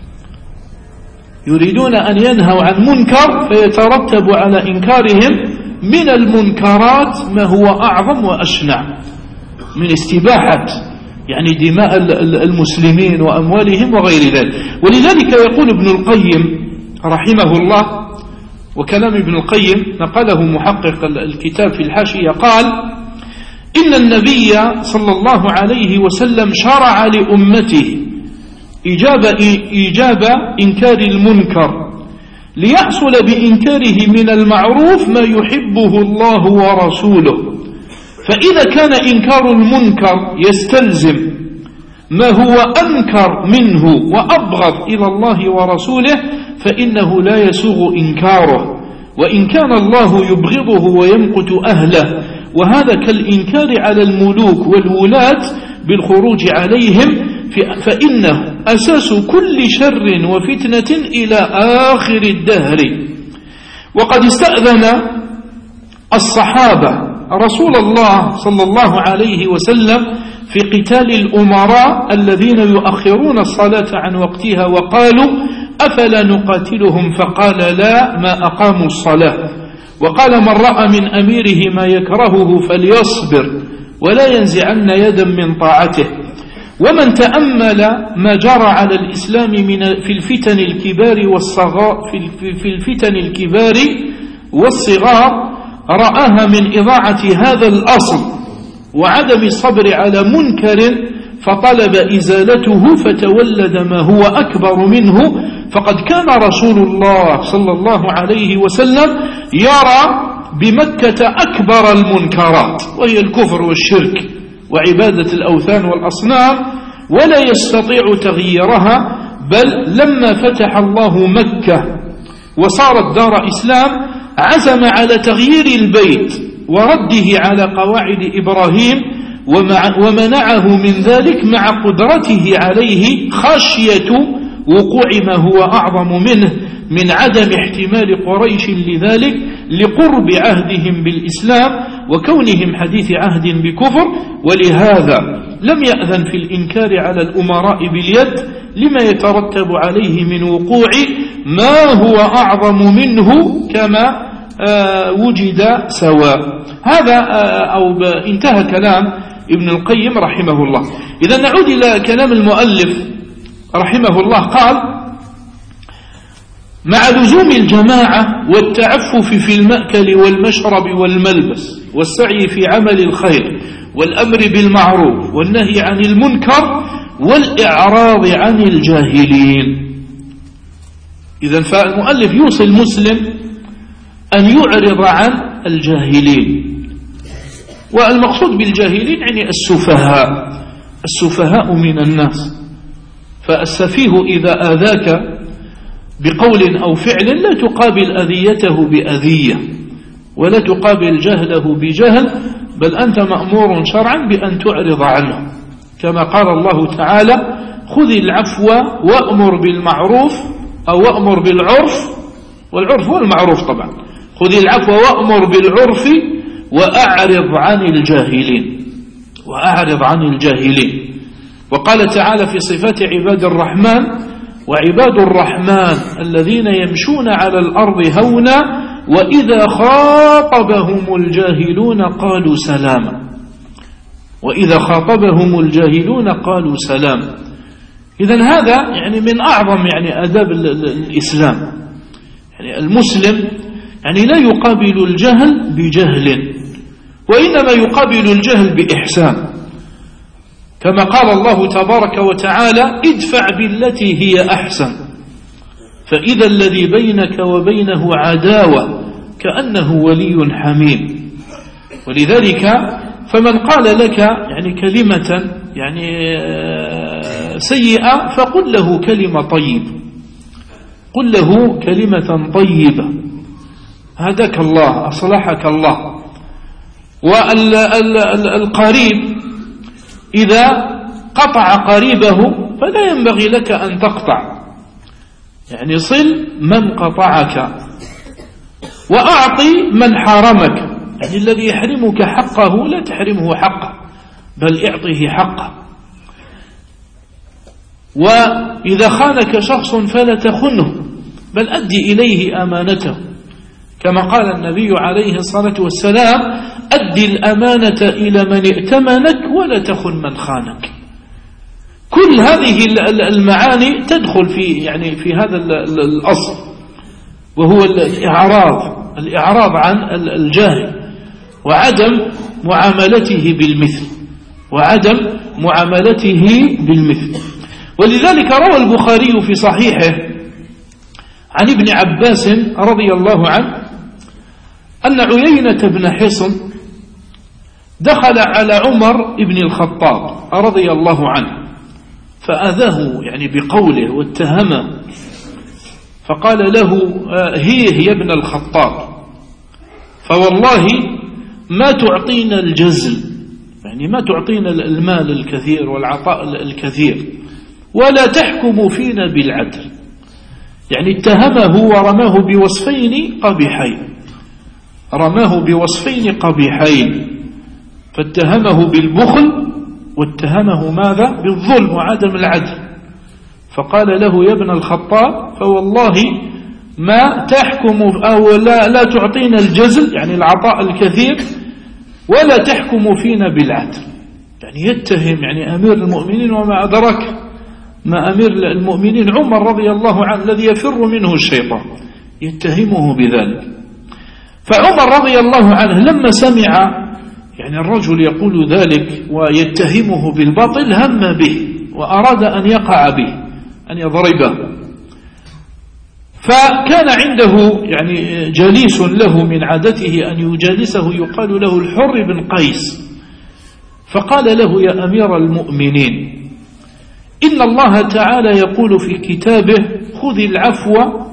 يريدون أن ينهوا عن منكر فيترتب على إنكارهم من المنكرات ما هو أعظم وأشنع من استباحة يعني دماء المسلمين وأموالهم وغير ذلك. ولذلك يقول ابن القيم رحمه الله، وكلام ابن القيم نقله محقق الكتاب في الحاشية، قال: إن النبي صلى الله عليه وسلم شرع لأمته إيجاب, إيجاب إنكار المنكر ليحصل بإنكاره من المعروف ما يحبه الله ورسوله. فإذا كان إنكار المنكر يستلزم ما هو أنكر منه وأبغض إلى الله ورسوله فإنه لا يسوغ إنكاره، وإن كان الله يبغضه ويمقت أهله، وهذا كالإنكار على الملوك والولاة بالخروج عليهم، فإنه أساس كل شر وفتنة إلى آخر الدهر. وقد استأذن الصحابة رسول الله صلى الله عليه وسلم في قتال الأمراء الذين يؤخرون الصلاة عن وقتها، وقالوا: أفلا نقاتلهم؟ فقال: لا، ما أقاموا الصلاة. وقال: من رأى من أميره ما يكرهه فليصبر ولا ينزعن يدا من طاعته. ومن تأمل ما جرى على الإسلام من في الفتن الكبار والصغار في الفتن الكبار والصغار رآها من إضاعة هذا الأصل وعدم الصبر على منكر فطلب إزالته فتولد ما هو أكبر منه. فقد كان رسول الله صلى الله عليه وسلم يرى بمكة أكبر المنكرات، وهي الكفر والشرك وعبادة الأوثان والأصنام، ولا يستطيع تغييرها. بل لما فتح الله مكة وصارت دار إسلام عزم على تغيير البيت ورده على قواعد إبراهيم، ومنعه من ذلك مع قدرته عليه خشية وقوع ما هو أعظم منه من عدم احتمال قريش لذلك لقرب عهدهم بالإسلام وكونهم حديث عهد بكفر. ولهذا لم يأذن في الإنكار على الأمراء باليد لما يترتب عليه من وقوع ما هو أعظم منه كما آه وجد سواء. هذا آه أو انتهى كلام ابن القيم رحمه الله. إذا نعود إلى كلام المؤلف رحمه الله، قال: مع لزوم الجماعة والتعفف في المأكل والمشرب والملبس والسعي في عمل الخير والأمر بالمعروف والنهي عن المنكر والإعراض عن الجاهلين. إذن فالمؤلف يوصي المسلم أن يعرض عن الجاهلين، والمقصود بالجاهلين يعني السفهاء السفهاء من الناس. فالسفيه إذا آذاك بقول أو فعل لا تقابل أذيته بأذية ولا تقابل جهله بجهل، بل أنت مأمور شرعا بأن تعرض عنه، كما قال الله تعالى: خذ العفو وأمر بالمعروف أو وأمر بالعرف، والعرف هو المعروف طبعا. خذ العفو وأمر بالعرف وأعرض عن الجاهلين وأعرض عن الجاهلين. وقال تعالى في صفات عباد الرحمن: وعباد الرحمن الذين يمشون على الأرض هونا وإذا خاطبهم الجاهلون قالوا سلاما وإذا خاطبهم الجاهلون قالوا سلاما. إذن هذا يعني من أعظم يعني آداب الإسلام. يعني المسلم يعني لا يقابل الجهل بجهل، وإنما يقابل الجهل بإحسان، كما قال الله تبارك وتعالى ادفع بالتي هي أحسن فإذا الذي بينك وبينه عداوة كأنه ولي حميم. ولذلك فمن قال لك يعني كلمة يعني سيئة فقل له كلمة طيبة، قل له كلمة طيبة هداك الله أصلحك الله. والقريب إذا قطع قريبه فلا ينبغي لك أن تقطع، يعني صل من قطعك وأعطي من حرمك، يعني الذي يحرمك حقه لا تحرمه حقه بل اعطه حقه. وإذا خانك شخص فلا تخنه بل أدي إليه أمانته، كما قال النبي عليه الصلاة والسلام أدي الأمانة إلى من ائتمنك ولا تخن من خانك. كل هذه المعاني تدخل في يعني في هذا الأصل، وهو الإعراض الإعراض عن الجاهل وعدم معاملته بالمثل وعدم معاملته بالمثل. ولذلك روى البخاري في صحيحه عن ابن عباس رضي الله عنه أن عيينة بن حصن دخل على عمر بن الخطاب رضي الله عنه فأذاه يعني بقوله واتهمه، فقال له هي هي ابن الخطاب فوالله ما تعطينا الجزل، يعني ما تعطينا المال الكثير والعطاء الكثير ولا تحكم فينا بالعدل. يعني اتهمه ورماه بوصفين قبيحين، رماه بوصفين قبيحين، فاتهمه بالبخل واتهمه ماذا؟ بالظلم وعدم العدل. فقال له يا ابن الخطاب فوالله ما تحكم أو لا, لا تعطينا الجزل يعني العطاء الكثير ولا تحكم فينا بالعدل. يعني يتهم يعني أمير المؤمنين وما أدرك ما أمير المؤمنين عمر رضي الله عنه الذي يفر منه الشيطان، يتهمه بذلك. فعمر رضي الله عنه لما سمع يعني الرجل يقول ذلك ويتهمه بالباطل هم به وأراد أن يقع به أن يضربه. فكان عنده يعني جليس له من عادته أن يجالسه يقال له الحر بن قيس، فقال له يا أمير المؤمنين إن الله تعالى يقول في كتابه خذ العفو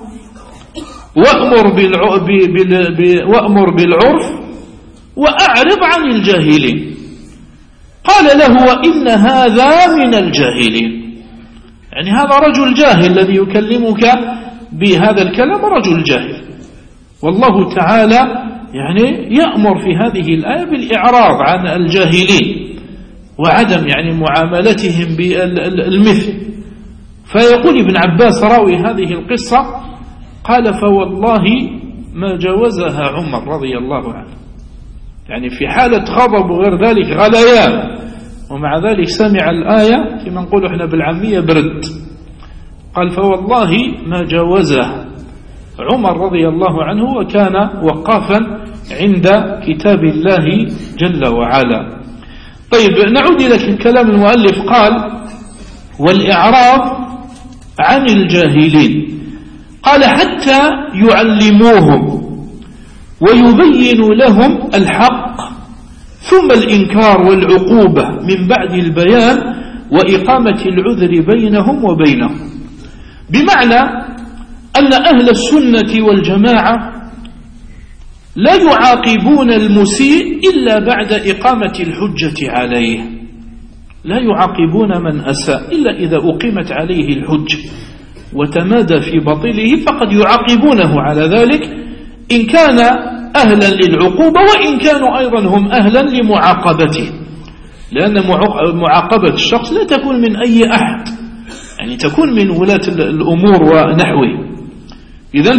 وأمر وأمر بالعرف وأعرض عن الجاهلين. قال له وإن هذا من الجاهلين، يعني هذا رجل جاهل الذي يكلمك بهذا الكلام رجل جاهل. والله تعالى يعني يأمر في هذه الآية بالإعراض عن الجاهلين وعدم يعني معاملتهم بالمثل. فيقول ابن عباس راوي هذه القصة قال فوالله ما جاوزها عمر رضي الله عنه، يعني في حالة غضب وغير ذلك غليان، ومع ذلك سمع الآية كما نقول احنا بالعامية برد. قال فوالله ما جاوزها عمر رضي الله عنه وكان وقافا عند كتاب الله جل وعلا. طيب نعود إلى كلام المؤلف. قال والإعراض عن الجاهلين، قال حتى يعلموهم ويبين لهم الحق ثم الإنكار والعقوبة من بعد البيان وإقامة العذر بينهم وبينهم. بمعنى أن أهل السنة والجماعة لا يعاقبون المسيء إلا بعد إقامة الحجة عليه، لا يعاقبون من أساء إلا إذا أقيمت عليه الحجة وتمادى في باطله فقد يعاقبونه على ذلك إن كان أهلا للعقوبة وإن كانوا أيضا هم أهلا لمعاقبته، لأن معاقبة الشخص لا تكون من أي أحد، يعني تكون من ولاة الأمور ونحوه. إذن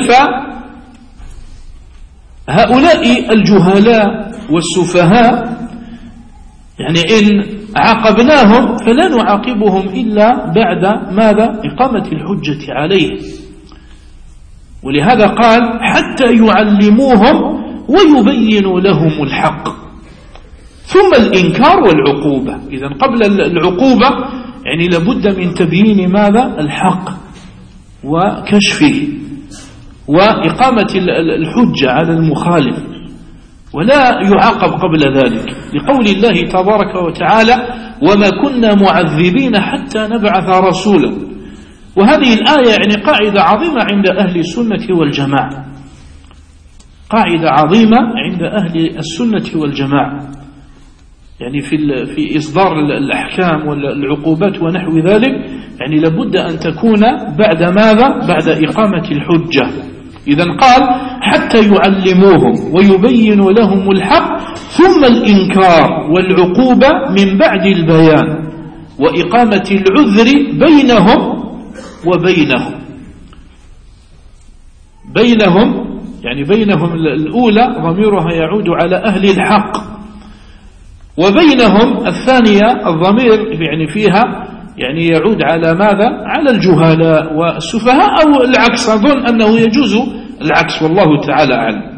فهؤلاء الجهلاء والسفهاء يعني إن عاقبناهم فلا نعاقبهم إلا بعد ماذا؟ إقامة الحجة عليه. ولهذا قال حتى يعلموهم ويبينوا لهم الحق، ثم الإنكار والعقوبة. إذن قبل العقوبة يعني لابد من تبيين ماذا؟ الحق وكشفه وإقامة الحجة على المخالف، ولا يعاقب قبل ذلك، لقول الله تبارك وتعالى وما كنا معذبين حتى نبعث رسولا. وهذه الآية يعني قاعدة عظيمة عند أهل السنة والجماعة، قاعدة عظيمة عند أهل السنة والجماعة، يعني في في إصدار الأحكام والعقوبات ونحو ذلك، يعني لابد أن تكون بعد ماذا؟ بعد إقامة الحجة. إذن قال حتى يعلموهم ويبينوا لهم الحق، ثم الإنكار والعقوبة من بعد البيان وإقامة العذر بينهم وبينهم بينهم يعني بينهم الأولى ضميرها يعود على أهل الحق، وبينهم الثانية الضمير يعني فيها يعني يعود على ماذا؟ على الجهلاء والسفهاء، أو العكس، أظن أنه يجوز العكس والله تعالى أعلم.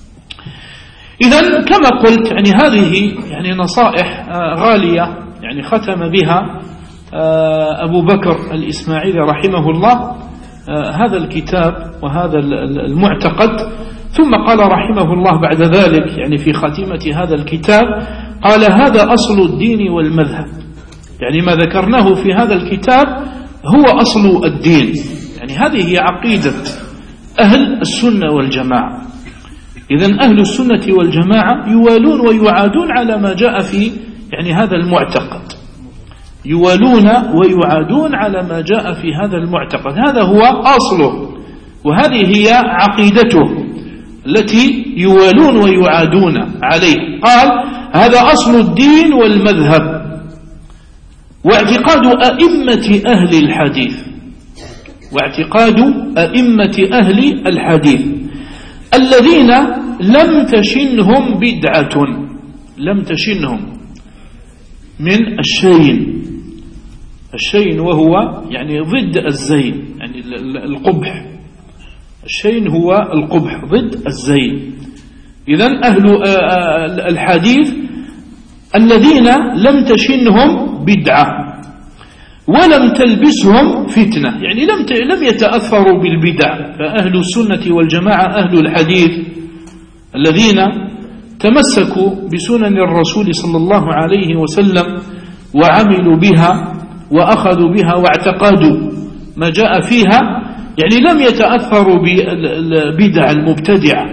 إذن كما قلت يعني هذه يعني نصائح غالية يعني ختم بها أبو بكر الإسماعيلي رحمه الله هذا الكتاب وهذا المعتقد. ثم قال رحمه الله بعد ذلك يعني في خاتمة هذا الكتاب قال هذا أصل الدين والمذهب، يعني ما ذكرناه في هذا الكتاب هو أصل الدين، يعني هذه هي عقيدة أهل السنة والجماعة. إذن أهل السنة والجماعة يوالون ويعادون على ما جاء في يعني هذا المعتقد، يوالون ويعادون على ما جاء في هذا المعتقد، هذا هو أصله وهذه هي عقيدته التي يوالون ويعادون عليه. قال هذا أصل الدين والمذهب واعتقاد أئمة أهل الحديث، واعتقاد أئمة أهل الحديث الذين لم تشنهم بدعة، لم تشنهم من الشين، الشين وهو يعني ضد الزين، يعني القبح، الشين هو القبح ضد الزين. إذن أهل الحديث الذين لم تشنهم بدعة ولم تلبسهم فتنة، يعني لم لم يتأثروا بالبدع. فأهل السنة والجماعة أهل الحديث الذين تمسكوا بسنن الرسول صلى الله عليه وسلم وعملوا بها وأخذوا بها واعتقدوا ما جاء فيها، يعني لم يتأثروا بالبدع المبتدعة،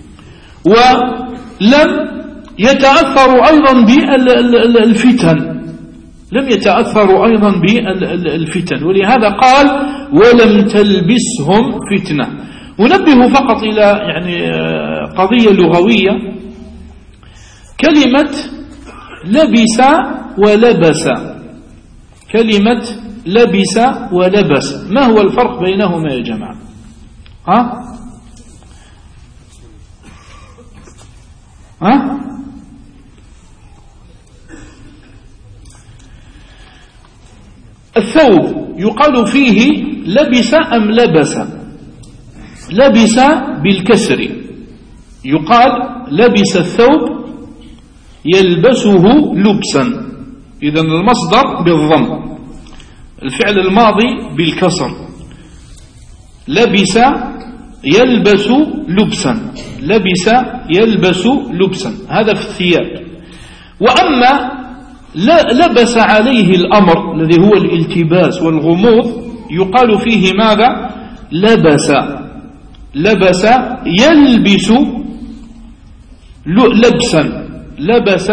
ولم يتأثروا أيضا بالفتن، لم يتأثروا أيضا بالفتن. ولهذا قال ولم تلبسهم فتنة. ونبه فقط إلى يعني قضية لغوية، كلمة لبس ولبس، كلمة لبس ولبس ما هو الفرق بينهما يا جماعة؟ ها؟ ها؟ الثوب يقال فيه لبس أم لبس؟ لبس بالكسر، يقال لبس الثوب يلبسه لبسا، إذن المصدر بالضم، الفعل الماضي بالكسر، لبس يلبس لبسا، لبس يلبس لبسا، هذا في الثياب. وأما لبس عليه الأمر الذي هو الالتباس والغموض يقال فيه ماذا؟ لبس، لبس يلبس لبسا، لبس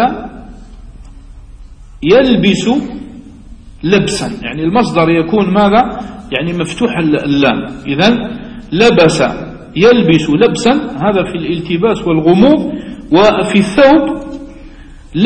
يلبس لبسا، يعني المصدر يكون ماذا؟ يعني مفتوح اللام. إذن لبس يلبس لبسا هذا في الالتباس والغموض. وفي الثوب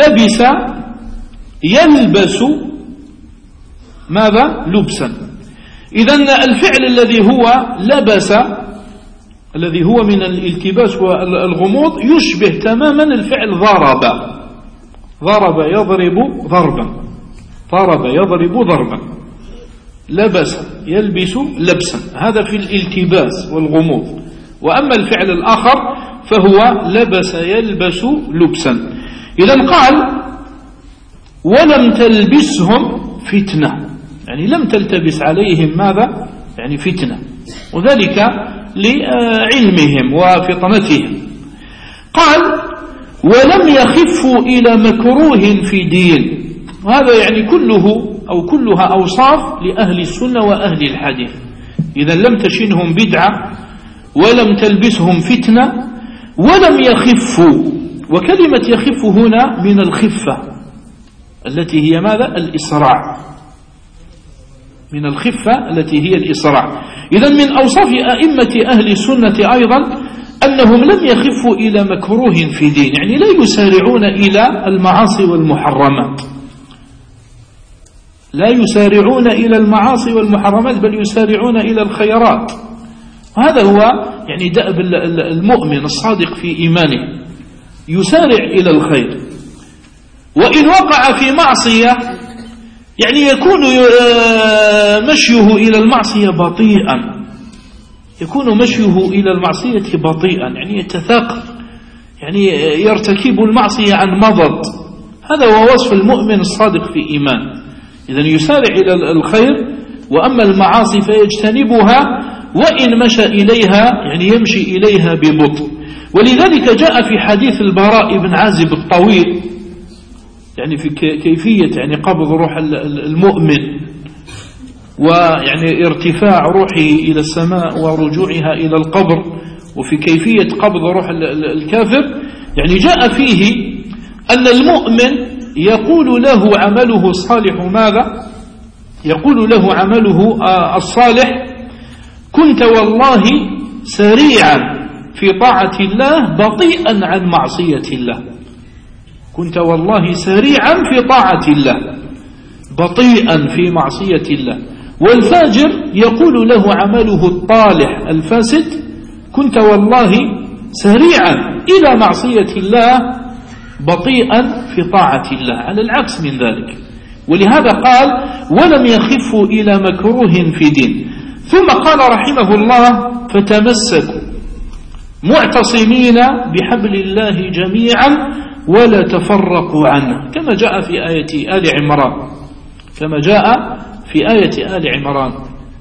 لبس يلبس ماذا؟ لبسا. إذن الفعل الذي هو لبس، الذي هو من الالتباس والغموض، يشبه تماما الفعل ضرب. ضرب يضرب ضربا، ضرب يضرب ضربا، لبس يلبس لبسا، هذا في الالتباس والغموض. وأما الفعل الآخر فهو لبس يلبس لبسا. إذن قال ولم تلبسهم فتنة، يعني لم تلتبس عليهم ماذا؟ يعني فتنة، وذلك لعلمهم وفطنتهم. قال ولم يخفوا إلى مكروه في دين، وهذا يعني كله أو كلها أوصاف لأهل السنة وأهل الحديث. إذا لم تشنهم بدعة ولم تلبسهم فتنة ولم يخفوا. وكلمة يخف هنا من الخفة التي هي ماذا؟ الإسراع، من الخفة التي هي الإسراع. إذا من أوصاف أئمة أهل السنة أيضا أنهم لم يخفوا إلى مكروه في دين، يعني لا يسارعون إلى المعاصي والمحرمات، لا يسارعون إلى المعاصي والمحرمات بل يسارعون إلى الخيرات. هذا هو يعني دأب المؤمن الصادق في إيمانه، يسارع إلى الخير. وإن وقع في معصية يعني يكون مشيه إلى المعصية بطيئا، يكون مشيه إلى المعصية بطيئا، يعني يتثاقل، يعني يرتكب المعصية عن مضض. هذا هو وصف المؤمن الصادق في إيمان. إذن يسارع إلى الخير، وأما المعاصي فيجتنبها، وإن مشى إليها يعني يمشي إليها ببطء. ولذلك جاء في حديث البراء بن عازب الطويل يعني في كيفية يعني قبض روح المؤمن ويعني ارتفاع روحه إلى السماء ورجوعها إلى القبر، وفي كيفية قبض روح الكافر. يعني جاء فيه أن المؤمن يقول له عمله الصالح ماذا؟ يقول له عمله الصالح كنت والله سريعا في طاعة الله بطيئا عن معصية الله، كنت والله سريعا في طاعة الله بطيئا في معصية الله. والفاجر يقول له عمله الطالح الفاسد كنت والله سريعا إلى معصية الله بطيئا في طاعة الله، على العكس من ذلك. ولهذا قال ولم يخفوا إلى مكروه في دين. ثم قال رحمه الله فتمسكوا معتصمين بحبل الله جميعا ولا تفرقوا عنه، كما جاء في آية آل عمران، كما جاء في آية آل عمران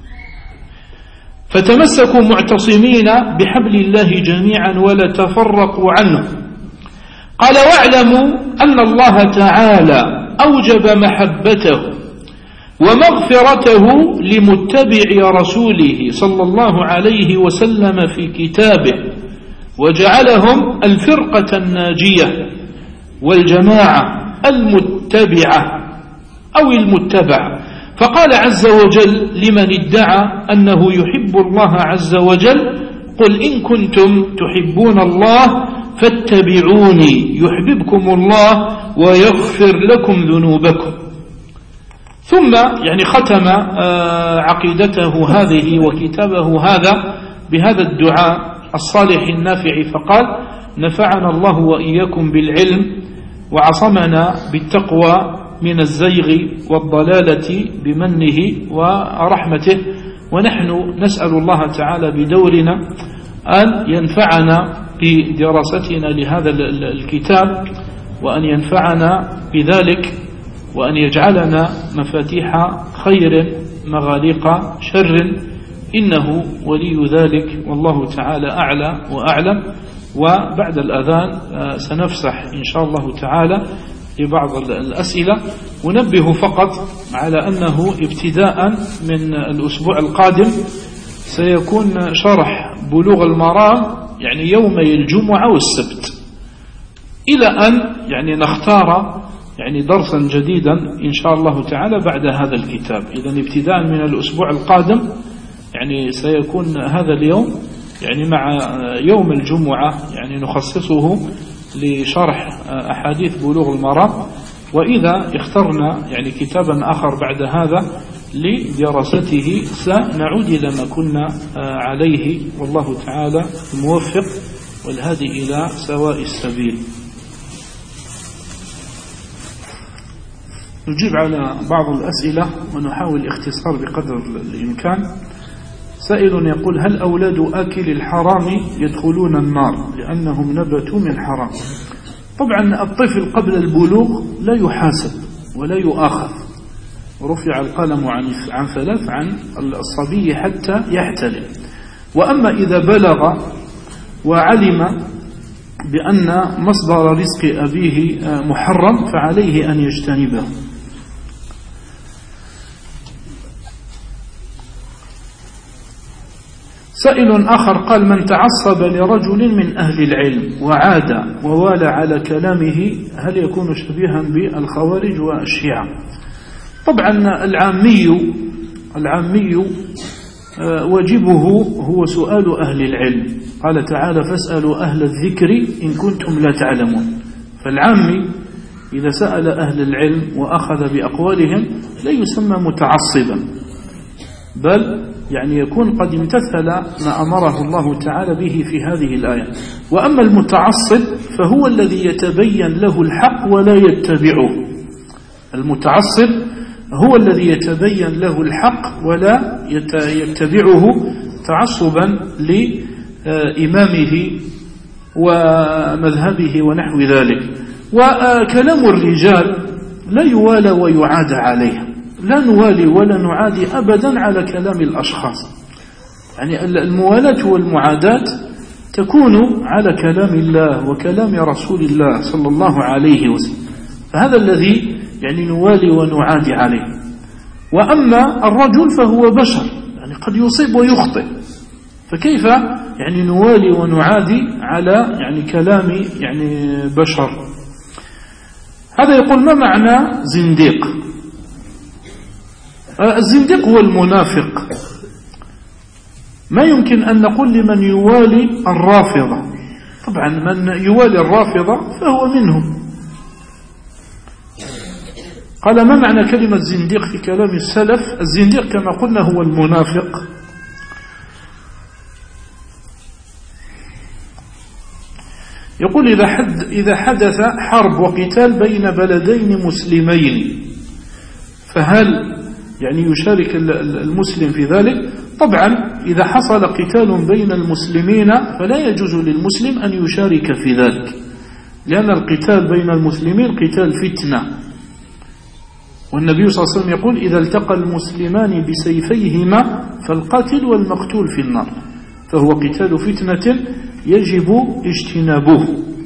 فتمسكوا معتصمين بحبل الله جميعا ولا تفرقوا عنه. قال واعلموا أن الله تعالى أوجب محبته ومغفرته لمتبع رسوله صلى الله عليه وسلم في كتابه، وجعلهم الفرقة الناجية والجماعة المتبعة أو المتبع. فقال عز وجل لمن ادعى أنه يحب الله عز وجل قل إن كنتم تحبون الله فاتبعوني يحببكم الله ويغفر لكم ذنوبكم. ثم يعني ختم عقيدته هذه وكتابه هذا بهذا الدعاء الصالح النافع، فقال نفعنا الله وإياكم بالعلم وعصمنا بالتقوى من الزيغ والضلالة بمنه ورحمته، ونحن نسأل الله تعالى بدورنا أن ينفعنا بدراستنا لهذا الكتاب، وأن ينفعنا بذلك، وأن يجعلنا مفاتيح خير مغاليق شر، إنه ولي ذلك والله تعالى أعلى وأعلم. وبعد الأذان سنفسح إن شاء الله تعالى لبعض الأسئلة. ونبه فقط على أنه ابتداء من الأسبوع القادم سيكون شرح بلوغ المرام يعني يومي الجمعة والسبت، إلى أن يعني نختار يعني درسا جديدا إن شاء الله تعالى بعد هذا الكتاب. إذن ابتداء من الأسبوع القادم يعني سيكون هذا اليوم يعني مع يوم الجمعة يعني نخصصه لشرح أحاديث بلوغ المرام. وإذا اخترنا يعني كتابا آخر بعد هذا لدراسته سنعود إلى ما كنا عليه، والله تعالى الموفق والهادي إلى سواء السبيل. نجيب على بعض الأسئلة ونحاول الاختصار بقدر الإمكان. سائل يقول: هل أولاد آكل الحرام يدخلون النار لأنهم نبتوا من حرام؟ طبعا الطفل قبل البلوغ لا يحاسب ولا يؤاخذ، رفع القلم عن عن ثلاث، عن الصبي حتى يحتلم. وأما إذا بلغ وعلم بأن مصدر رزق أبيه محرم فعليه أن يجتنبه. سائل آخر قال: من تعصب لرجل من أهل العلم وعاد ووالى على كلامه هل يكون شبيها بالخوارج والشيعة؟ طبعا العامي العامي واجبه هو سؤال أهل العلم، قال تعالى: فاسألوا أهل الذكر إن كنتم لا تعلمون. فالعامي إذا سأل أهل العلم وأخذ بأقوالهم لا يسمى متعصبا، بل يعني يكون قد امتثل ما أمره الله تعالى به في هذه الآية. وأما المتعصب فهو الذي يتبين له الحق ولا يتبعه. المتعصب هو الذي يتبين له الحق ولا يتبعه تعصبا لإمامه ومذهبه ونحو ذلك. وكلام الرجال لا يوالى ويعاد عليه، لا نوالي ولا نعادي أبدا على كلام الأشخاص. يعني الموالاة والمعاداة تكون على كلام الله وكلام رسول الله صلى الله عليه وسلم، فهذا الذي يعني نوالي ونعادي عليه. وأما الرجل فهو بشر، يعني قد يصيب ويخطئ، فكيف يعني نوالي ونعادي على يعني كلام يعني بشر؟ هذا يقول: ما معنى زنديق؟ الزنديق هو المنافق. ما يمكن أن نقول لمن يوالي الرافضة، طبعا من يوالي الرافضة فهو منهم. قال: ما معنى كلمة زنديق في كلام السلف؟ الزنديق كما قلنا هو المنافق. يقول: إذا حد إذا حدث حرب وقتال بين بلدين مسلمين فهل يعني يشارك المسلم في ذلك؟ طبعا إذا حصل قتال بين المسلمين فلا يجوز للمسلم أن يشارك في ذلك، لأن القتال بين المسلمين قتال فتنة، والنبي صلى الله عليه وسلم يقول: إذا التقى المسلمان بسيفيهما فالقاتل والمقتول في النار، فهو قتال فتنة يجب اجتنابه.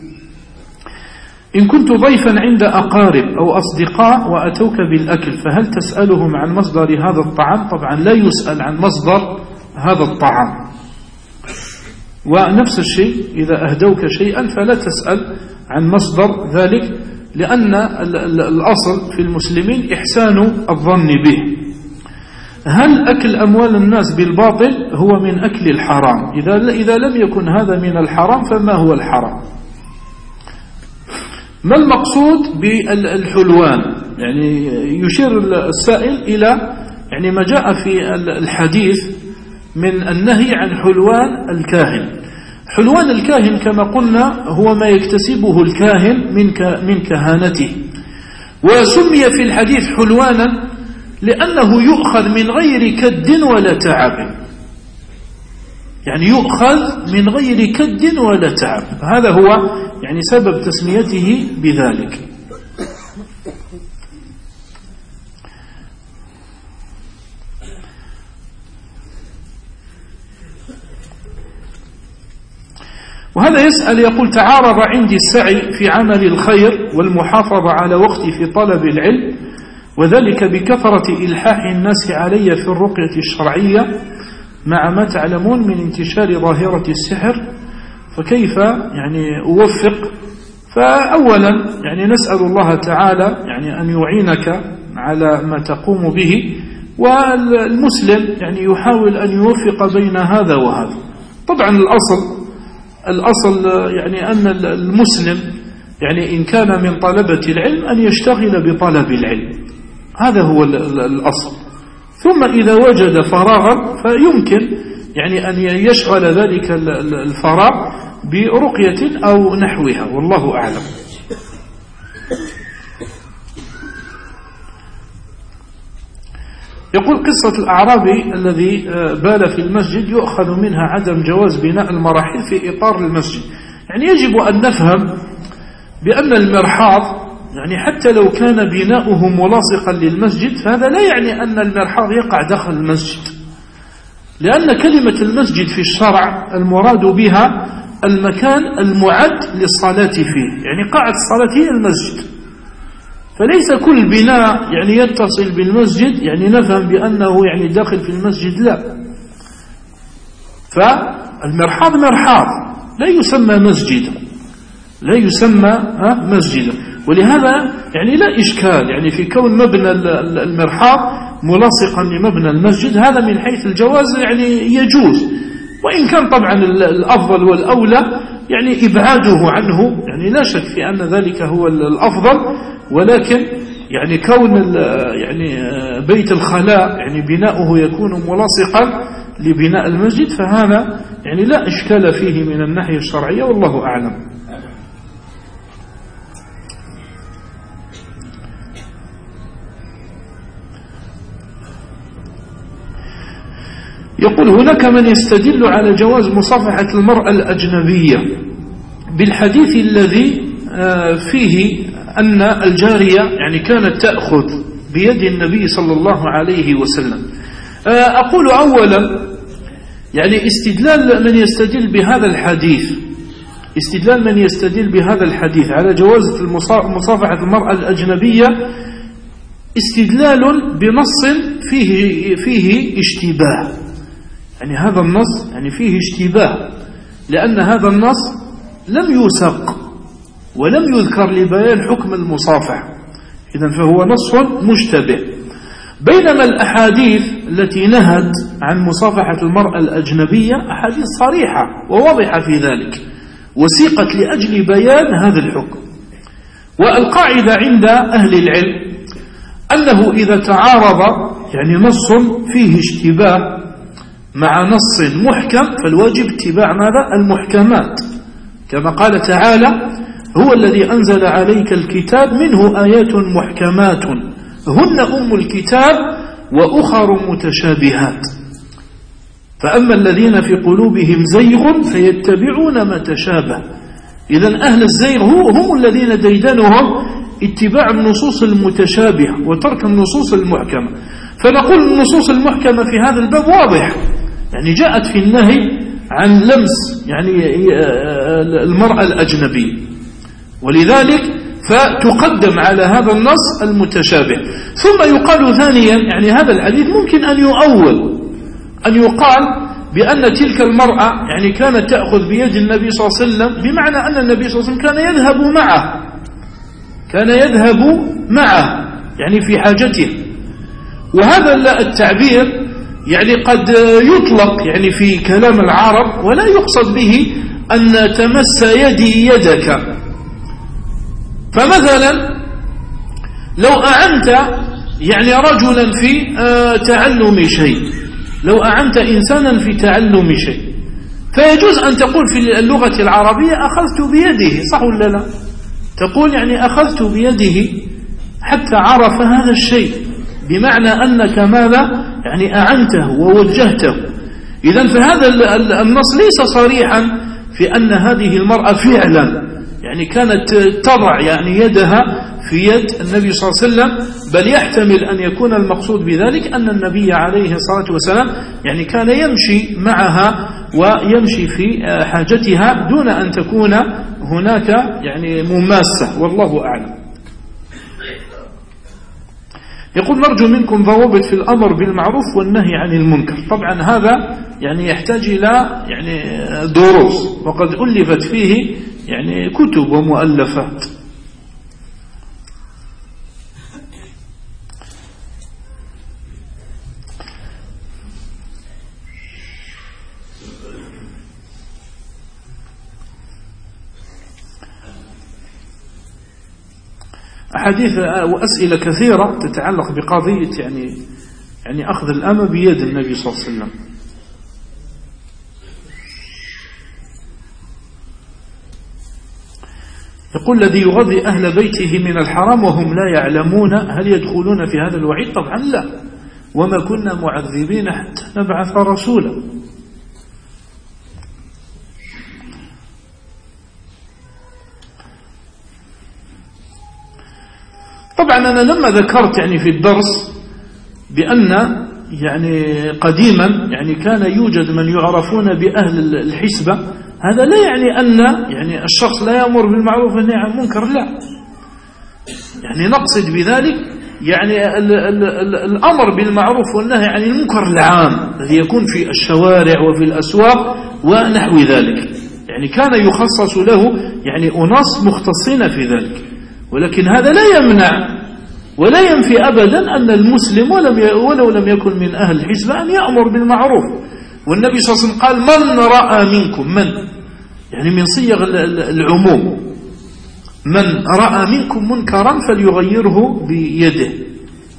إن كنت ضيفا عند أقارب أو أصدقاء وأتوك بالأكل فهل تسألهم عن مصدر هذا الطعام؟ طبعا لا يسأل عن مصدر هذا الطعام. ونفس الشيء إذا أهدوك شيئا فلا تسأل عن مصدر ذلك، لأن الأصل في المسلمين إحسان الظن به. هل أكل أموال الناس بالباطل هو من أكل الحرام؟ إذا إذا لم يكن هذا من الحرام فما هو الحرام؟ ما المقصود بالحلوان؟ يعني يشير السائل إلى يعني ما جاء في الحديث من النهي عن حلوان الكاهن. حلوان الكاهن كما قلنا هو ما يكتسبه الكاهن من من كهانته، وسمي في الحديث حلوانا لأنه يؤخذ من غير كد ولا تعب، يعني يؤخذ من غير كد ولا تعب، هذا هو يعني سبب تسميته بذلك. وهذا يسأل يقول: تعارض عندي السعي في عمل الخير والمحافظة على وقتي في طلب العلم، وذلك بكثرة إلحاح الناس علي في الرقية الشرعية مع ما تعلمون من انتشار ظاهرة السحر، فكيف يعني أوفق؟ فأولا يعني نسأل الله تعالى يعني أن يعينك على ما تقوم به، والمسلم يعني يحاول أن يوفق بين هذا وهذا. طبعا الأصل الأصل يعني أن المسلم يعني إن كان من طلبة العلم أن يشتغل بطلب العلم، هذا هو الأصل. ثم إذا وجد فراغا فيمكن يعني أن يشغل ذلك الفراغ برقية أو نحوها، والله أعلم. يقول قصة الأعرابي الذي بال في المسجد يؤخذ منها عدم جواز بناء المراحيض في إطار المسجد. يعني يجب أن نفهم بأن المرحاض يعني حتى لو كان بناؤه ملاصقا للمسجد فهذا لا يعني أن المرحاض يقع داخل المسجد، لأن كلمة المسجد في الشرع المراد بها المكان المعد للصلاة فيه، يعني قاعة الصلاة هي المسجد. فليس كل بناء يعني يتصل بالمسجد يعني نفهم بأنه يعني داخل في المسجد، لا. فالمرحاض مرحاض لا يسمى مسجدا، لا يسمى مسجدا. ولهذا يعني لا إشكال يعني في كون مبنى المرحاض ملاصقا لمبنى المسجد، هذا من حيث الجواز يعني يجوز، وإن كان طبعا الأفضل والأولى يعني إبعاده عنه، يعني لا شك في أن ذلك هو الأفضل، ولكن يعني كون يعني بيت الخلاء يعني بناؤه يكون ملاصقا لبناء المسجد فهذا يعني لا إشكال فيه من الناحية الشرعية، والله أعلم. يقول هناك من يستدل على جواز مصافحة المرأة الأجنبية بالحديث الذي فيه أن الجارية يعني كانت تأخذ بيد النبي صلى الله عليه وسلم. أقول أولا يعني استدلال من يستدل بهذا الحديث استدلال من يستدل بهذا الحديث على جواز مصافحة المرأة الأجنبية استدلال بنص فيه فيه اشتباه، يعني هذا النص يعني فيه اشتباه، لأن هذا النص لم يسق ولم يذكر لبيان حكم المصافحة، إذن فهو نص مشتبه. بينما الأحاديث التي نهت عن مصافحة المرأة الأجنبية أحاديث صريحة وواضحة في ذلك، وسيقت لأجل بيان هذا الحكم. والقاعدة عند أهل العلم أنه إذا تعارض يعني نص فيه اشتباه مع نص محكم فالواجب اتباع ماذا؟ المحكمات، كما قال تعالى هو الذي أنزل عليك الكتاب منه آيات محكمات هن أم الكتاب وأخر متشابهات، فأما الذين في قلوبهم زيغ فيتبعون ما تشابه. إذن أهل الزيغ هم الذين ديدنهم اتباع النصوص المتشابهة وترك النصوص المحكمة. فنقول النصوص المحكمة في هذا الباب واضح، يعني جاءت في النهي عن لمس يعني المرأة الأجنبية، ولذلك فتقدم على هذا النص المتشابه. ثم يقال ثانيا يعني هذا الحديث ممكن أن يؤول، أن يقال بأن تلك المرأة يعني كانت تأخذ بيد النبي صلى الله عليه وسلم، بمعنى أن النبي صلى الله عليه وسلم كان يذهب معه كان يذهب معه يعني في حاجته. وهذا التعبير يعني قد يطلق يعني في كلام العرب ولا يقصد به أن تمس يدي يدك. فمثلا لو أعنت يعني رجلا في تعلم شيء، لو أعنت إنسانا في تعلم شيء فيجوز أن تقول في اللغة العربية أخذت بيده، صح ولا لا؟ تقول يعني أخذت بيده حتى عرف هذا الشيء، بمعنى أنك ماذا يعني أعنته ووجهته. إذن فهذا النص ليس صريحا في أن هذه المرأة فعلا يعني كانت تضع يعني يدها في يد النبي صلى الله عليه وسلم، بل يحتمل أن يكون المقصود بذلك أن النبي عليه الصلاة والسلام يعني كان يمشي معها ويمشي في حاجتها دون أن تكون هناك يعني مماسة، والله أعلم. يقول نرجو منكم ضوابط في الأمر بالمعروف والنهي عن المنكر. طبعا هذا يعني يحتاج إلى يعني دروس، وقد ألفت فيه يعني كتب ومؤلفات. أحاديث وأسئلة كثيرة تتعلق بقضية يعني يعني أخذ الأمة بيد النبي صلى الله عليه وسلم. يقول الذي يغذي أهل بيته من الحرام وهم لا يعلمون هل يدخلون في هذا الوعيد؟ طبعا لا، وما كنا معذبين حتى نبعث رسولا. طبعا أنا لما ذكرت يعني في الدرس بأن يعني قديما يعني كان يوجد من يعرفون بأهل الحسبة، هذا لا يعني أن يعني الشخص لا يأمر بالمعروف والنهي عن المنكر، لا، يعني نقصد بذلك يعني ال ال ال الأمر بالمعروف والنهي عن المنكر العام الذي يكون في الشوارع وفي الأسواق ونحو ذلك، يعني كان يخصص له يعني أناس مختصين في ذلك. ولكن هذا لا يمنع ولا ينفي أبدا أن المسلم ولم ولو لم يكن من أهل الحسبة أن يأمر بالمعروف. والنبي صلى الله عليه وسلم قال من رأى منكم، من يعني من صيغ العموم، من رأى منكم منكرا فليغيره بيده.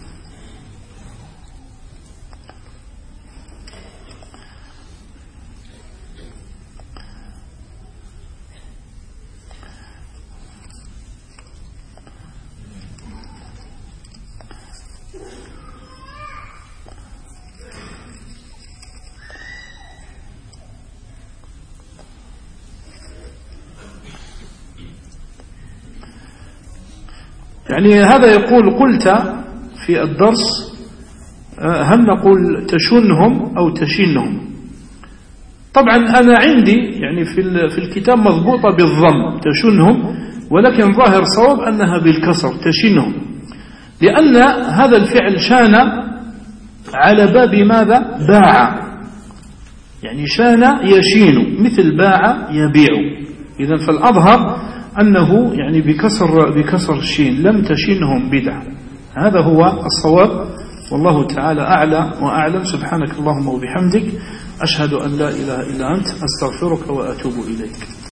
يعني هذا يقول قلت في الدرس هل نقول تشنهم أو تشنهم؟ طبعا أنا عندي يعني في في الكتاب مضبوطة بالضم تشنهم، ولكن ظاهر صواب أنها بالكسر تشنهم، لأن هذا الفعل شان على باب ماذا؟ باع، يعني شان يشين مثل باع يبيع. إذن فالأظهر أنه يعني بكسر بكسر الشين، لم تشنهم بدعة. هذا هو الصواب، والله تعالى أعلى وأعلم. سبحانك اللهم وبحمدك، أشهد أن لا إله إلا أنت، أستغفرك وأتوب إليك.